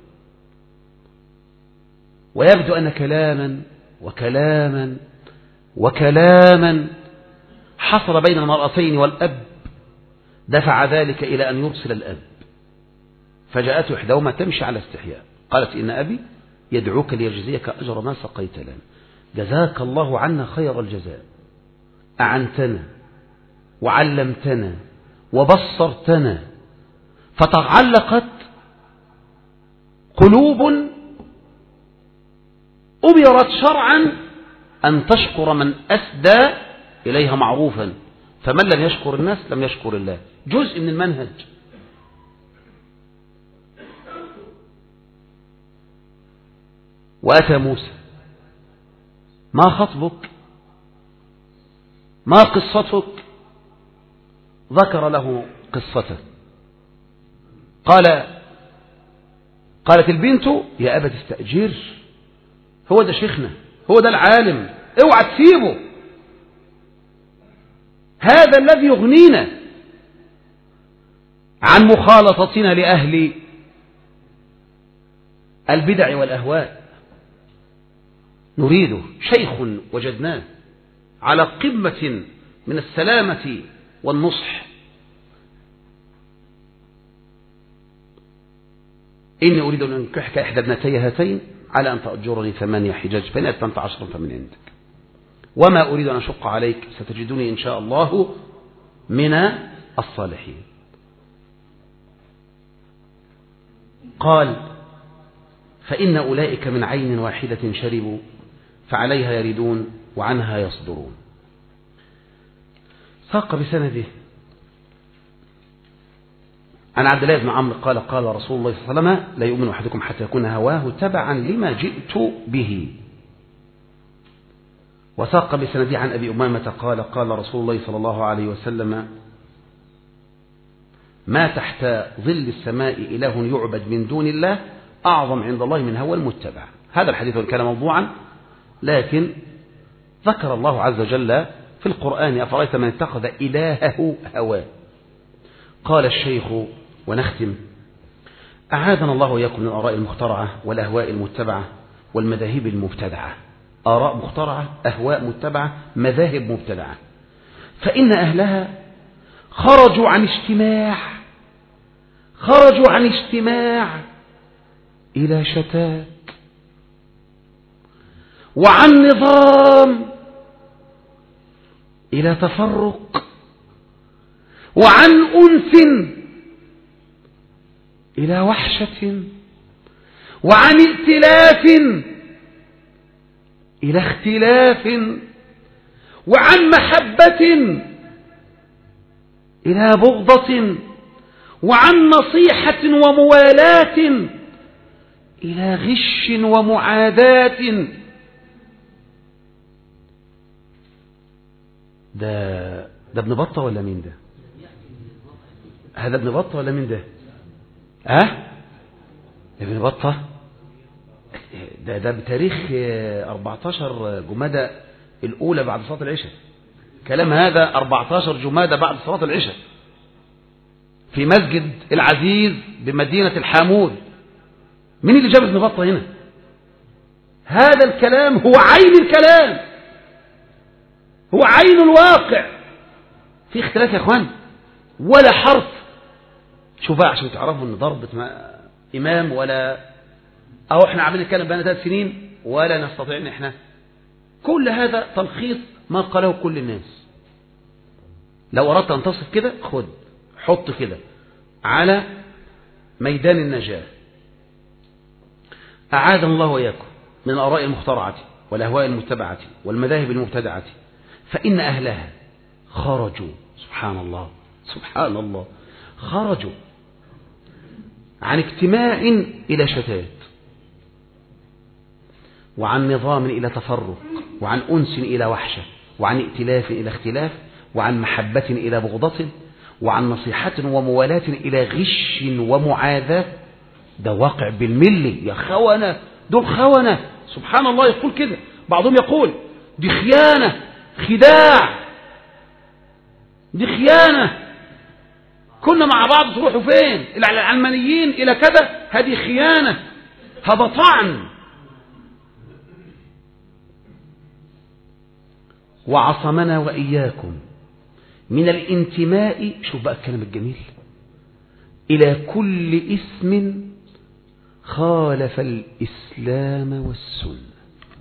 ويبدو أن كلاما وكلاما وكلاما حصل بين المرأتين والأب دفع ذلك إلى أن يرسل الأب، فجاءته إحداهما تمشي على استحياء قالت: إن أبي يدعوك ليجزيك أجر ما سقيت لنا، جزاك الله عنا خير الجزاء، أعنتنا وعلمتنا وبصرتنا، فتعلقت قلوب أمرت شرعا أن تشكر من أسدى إليها معروفا، فمن لم يشكر الناس لم يشكر الله، جزء من المنهج. وأتى موسى: ما خطبك؟ ما قصتك؟ ذكر له قصته. قالت البنت: يا أبا تستأجر، هو ده شيخنا، هو ده العالم، اوعى تسيبه، هذا الذي يغنينا عن مخالطتنا لأهل البدع والأهواء. نريده شيخ وجدناه على قمة من السلامة والنصح. إني أريد أن أنكحك إحدى ابنتي هاتين على أن تأجرني 8 حجاج، فإن أتممت 10 فمن عندك، وما أريد أن أشق عليك، ستجدني إن شاء الله من الصالحين. قال: فإن أولئك من عين واحدة شربوا فعليها يردون وعنها يصدرون. ساق بسنده عن عبد الله بن عمرو قال: قال رسول الله صلى الله عليه وسلم: لا يؤمن أحدكم حتى يكون هواه تبعا لما جئت به. وساق بسنده عن أبي أمامة قال: قال رسول الله صلى الله عليه وسلم: ما تحت ظل السماء إله يعبد من دون الله أعظم عند الله من هوى المتبع. هذا الحديث كان موضوعا، لكن ذكر الله عز وجل في القرآن: أفرأيت من اتخذ إلهه هواه. قال الشيخ ونختم: أعاذنا الله وإياكم من الآراء المخترعة والأهواء المتبعة والمذاهب المبتدعة. آراء مخترعة، أهواء متبعة، مذاهب مبتدعة، فإن أهلها خرجوا عن اجتماع إلى شتات، وعن نظام إلى تفرق، وعن أنس إلى وحشة، وعن ائتلاف إلى اختلاف، وعن محبة إلى بغضة، وعن نصيحة وموالاة إلى غش ومعاداة. ده ابن بطة ولا مين ده؟ هذا ابن بطة ولا مين ده؟ ابن بطة ده بتاريخ 14 جمادى الأولى بعد صلاة العشاء. كلام هذا 14 جمادى بعد صلاة العشاء في مسجد العزيز بمدينة الحامود. مين اللي جاب ابن بطة هنا؟ هذا الكلام هو عين الكلام، هو عين الواقع. في اختلاف يا اخوان ولا حرف. شوف بقى عشان تعرفوا ان ضربة إمام ولا أو إحنا عاملين نتكلم بقى 3 سنين ولا نستطيع إن إحنا. كل هذا تلخيص ما قاله كل الناس. لو أردت أن تصف كده خد حط كده على ميدان النجاة. أعاذنا الله وإياكم من الآراء المخترعة والأهواء المتبعة والمذاهب المبتدعة، فإن أهلها خرجوا سبحان الله سبحان الله خرجوا عن اجتماع إلى شتات، وعن نظام إلى تفرق، وعن أنس إلى وحشة، وعن ائتلاف إلى اختلاف، وعن محبة إلى بغضة، وعن نصيحة وموالاة إلى غش ومعاذاة. ده واقع بالملي يا خونة، دول خونة سبحان الله. يقول كده بعضهم يقول دي خيانة خداع، دي خيانة، كنا مع بعض تروحوا فين إلى العلمانيين إلى كذا، هذه خيانة، هذا طعن. وعصمنا وإياكم من الانتماء، شوف بقى الكلام الجميل، إلى كل اسم خالف الإسلام والسنة.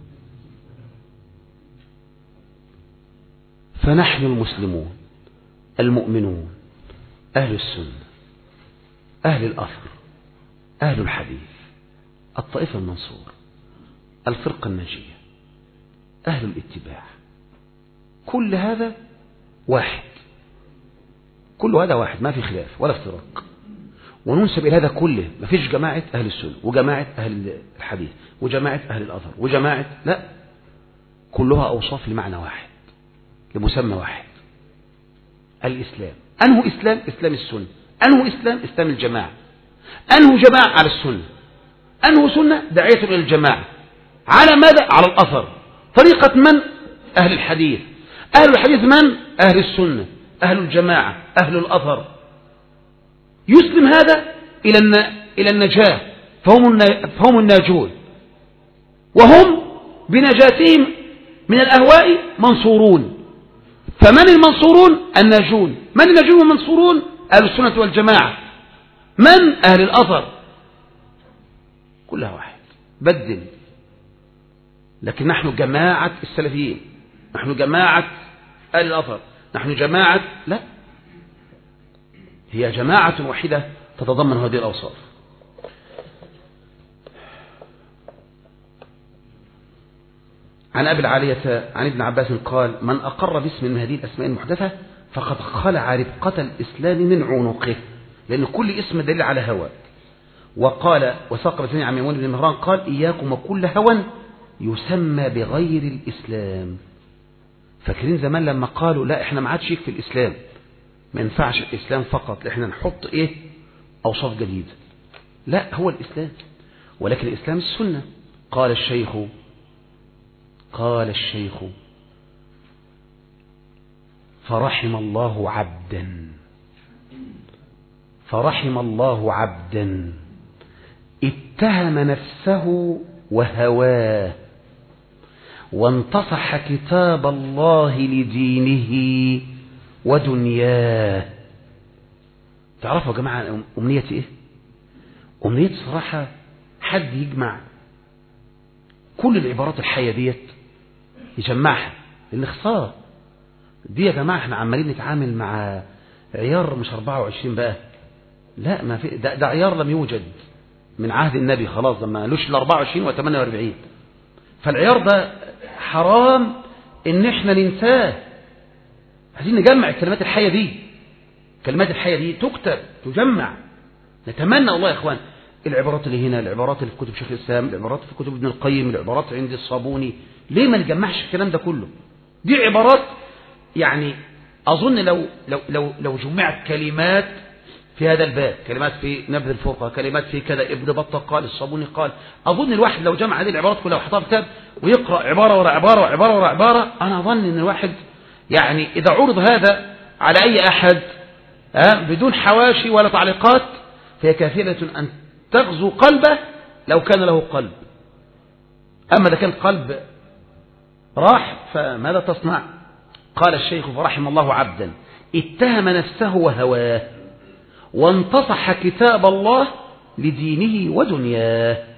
فنحن المسلمون المؤمنون أهل السنة أهل الأثر أهل الحديث الطائفة المنصورة الفرقة الناجية أهل الاتباع، كل هذا واحد، كل هذا واحد، ما في خلاف ولا افتراق. وننسب إلى هذا كله، ما فيش جماعة أهل السنة وجماعة أهل الحديث وجماعة أهل الأثر وجماعة، لا، كلها أوصاف لمعنى واحد لمسمى واحد، الإسلام. أنه إسلام؟ إسلام السنة. أنه إسلام؟ إسلام الجماعة. أنه جماعة على السنة. أنه سنة داعية إلى الجماعة. على ماذا؟ على الأثر. طريقة من؟ أهل الحديث. أهل الحديث من؟ أهل السنة أهل الجماعة أهل الأثر. يسلم هذا إلى النجاة، فهم الناجون، وهم بنجاتهم من الأهواء منصورون. فمن المنصورون؟ الناجون. من الناجون والمنصورون؟ أهل السنة والجماعة. من؟ أهل الأثر. كلها واحد، بدل. لكن نحن جماعة السلفيين، نحن جماعة أهل الأثر، نحن جماعة، لا، هي جماعة واحدة تتضمن هذه الأوصاف. عن أبي العالية عن ابن عباس قال: من أقر باسم من هذه الأسماء المحدثة فقد خلع ربقة الإسلام من عنقه، لأن كل اسم دليل على هوى. وقال وساق بسنة عن ميمون بن مهران قال: إياكم وكل هوى يسمى بغير الإسلام. فاكرين زمان لما قالوا لا احنا ما عادش في الإسلام، ما ينفعش الإسلام فقط، احنا نحط ايه أوصاف جديدة. لا، هو الإسلام، ولكن الإسلام السنة. قال الشيخ فرحم الله عبدا اتهم نفسه وهواه وانتصح كتاب الله لدينه ودنياه. تعرفوا يا جماعة أمنيتي إيه؟ أمنيتي صراحة حد يجمع كل العبارات الحية ديت يجمعها، لأن خسارة دي يا جماعة. احنا عمالين نتعامل مع عيار مش 24 بقى، لا، ما في، ده عيار لم يوجد من عهد النبي، خلاص ما قالوش ال 24 و 48. فالعيار ده حرام ان احنا ننساه. عايزين نجمع الكلمات الحية دي، الكلمات الحية دي تكتب تجمع. نتمنى والله يا اخوان العبارات اللي هنا، العبارات اللي في كتب شيخ الإسلام، العبارات في كتب ابن القيم، العبارات عند الصابوني، ليه ما نجمعش الكلام ده كله؟ دي عبارات يعني أظن لو جمعت كلمات في هذا الباب، كلمات في نبذ الفرقة، كلمات في كذا، ابن بطة قال، الصابوني قال، أظن الواحد لو جمع هذه العبارات كلها وحطها في كتاب ويقرأ عبارة ورا عبارة وعبارة ورا عبارة، أنا أظن أن الواحد يعني إذا عرض هذا على أي أحد بدون حواشي ولا تعليقات فهي كافية أن تغزو قلبه لو كان له قلب. أما إذا كان قلب راح فماذا تصنع؟ قال الشيخ فرحم الله عبدا اتهم نفسه وهواه وانتصح كتاب الله لدينه ودنياه.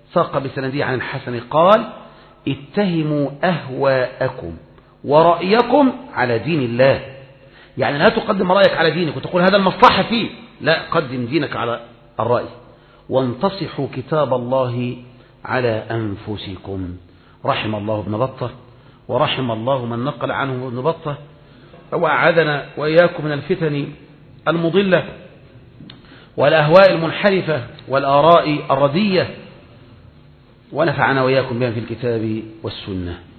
ساق بسنده عن الحسن قال اتهموا أهواءكم ورأيكم على دين الله. يعني لا تقدم رأيك على دينك وتقول هذا المصلحة فيه، لا، قدم دينك على الرأي. وانتصحوا كتاب الله على أنفسكم. رحم الله ابن بطة ورحم الله من نقل عنه ابن بطة، وأعاذنا وإياكم من الفتن المضلة والأهواء المنحرفة والآراء الردية، ونفعنا وإياكم بها في الكتاب والسنة.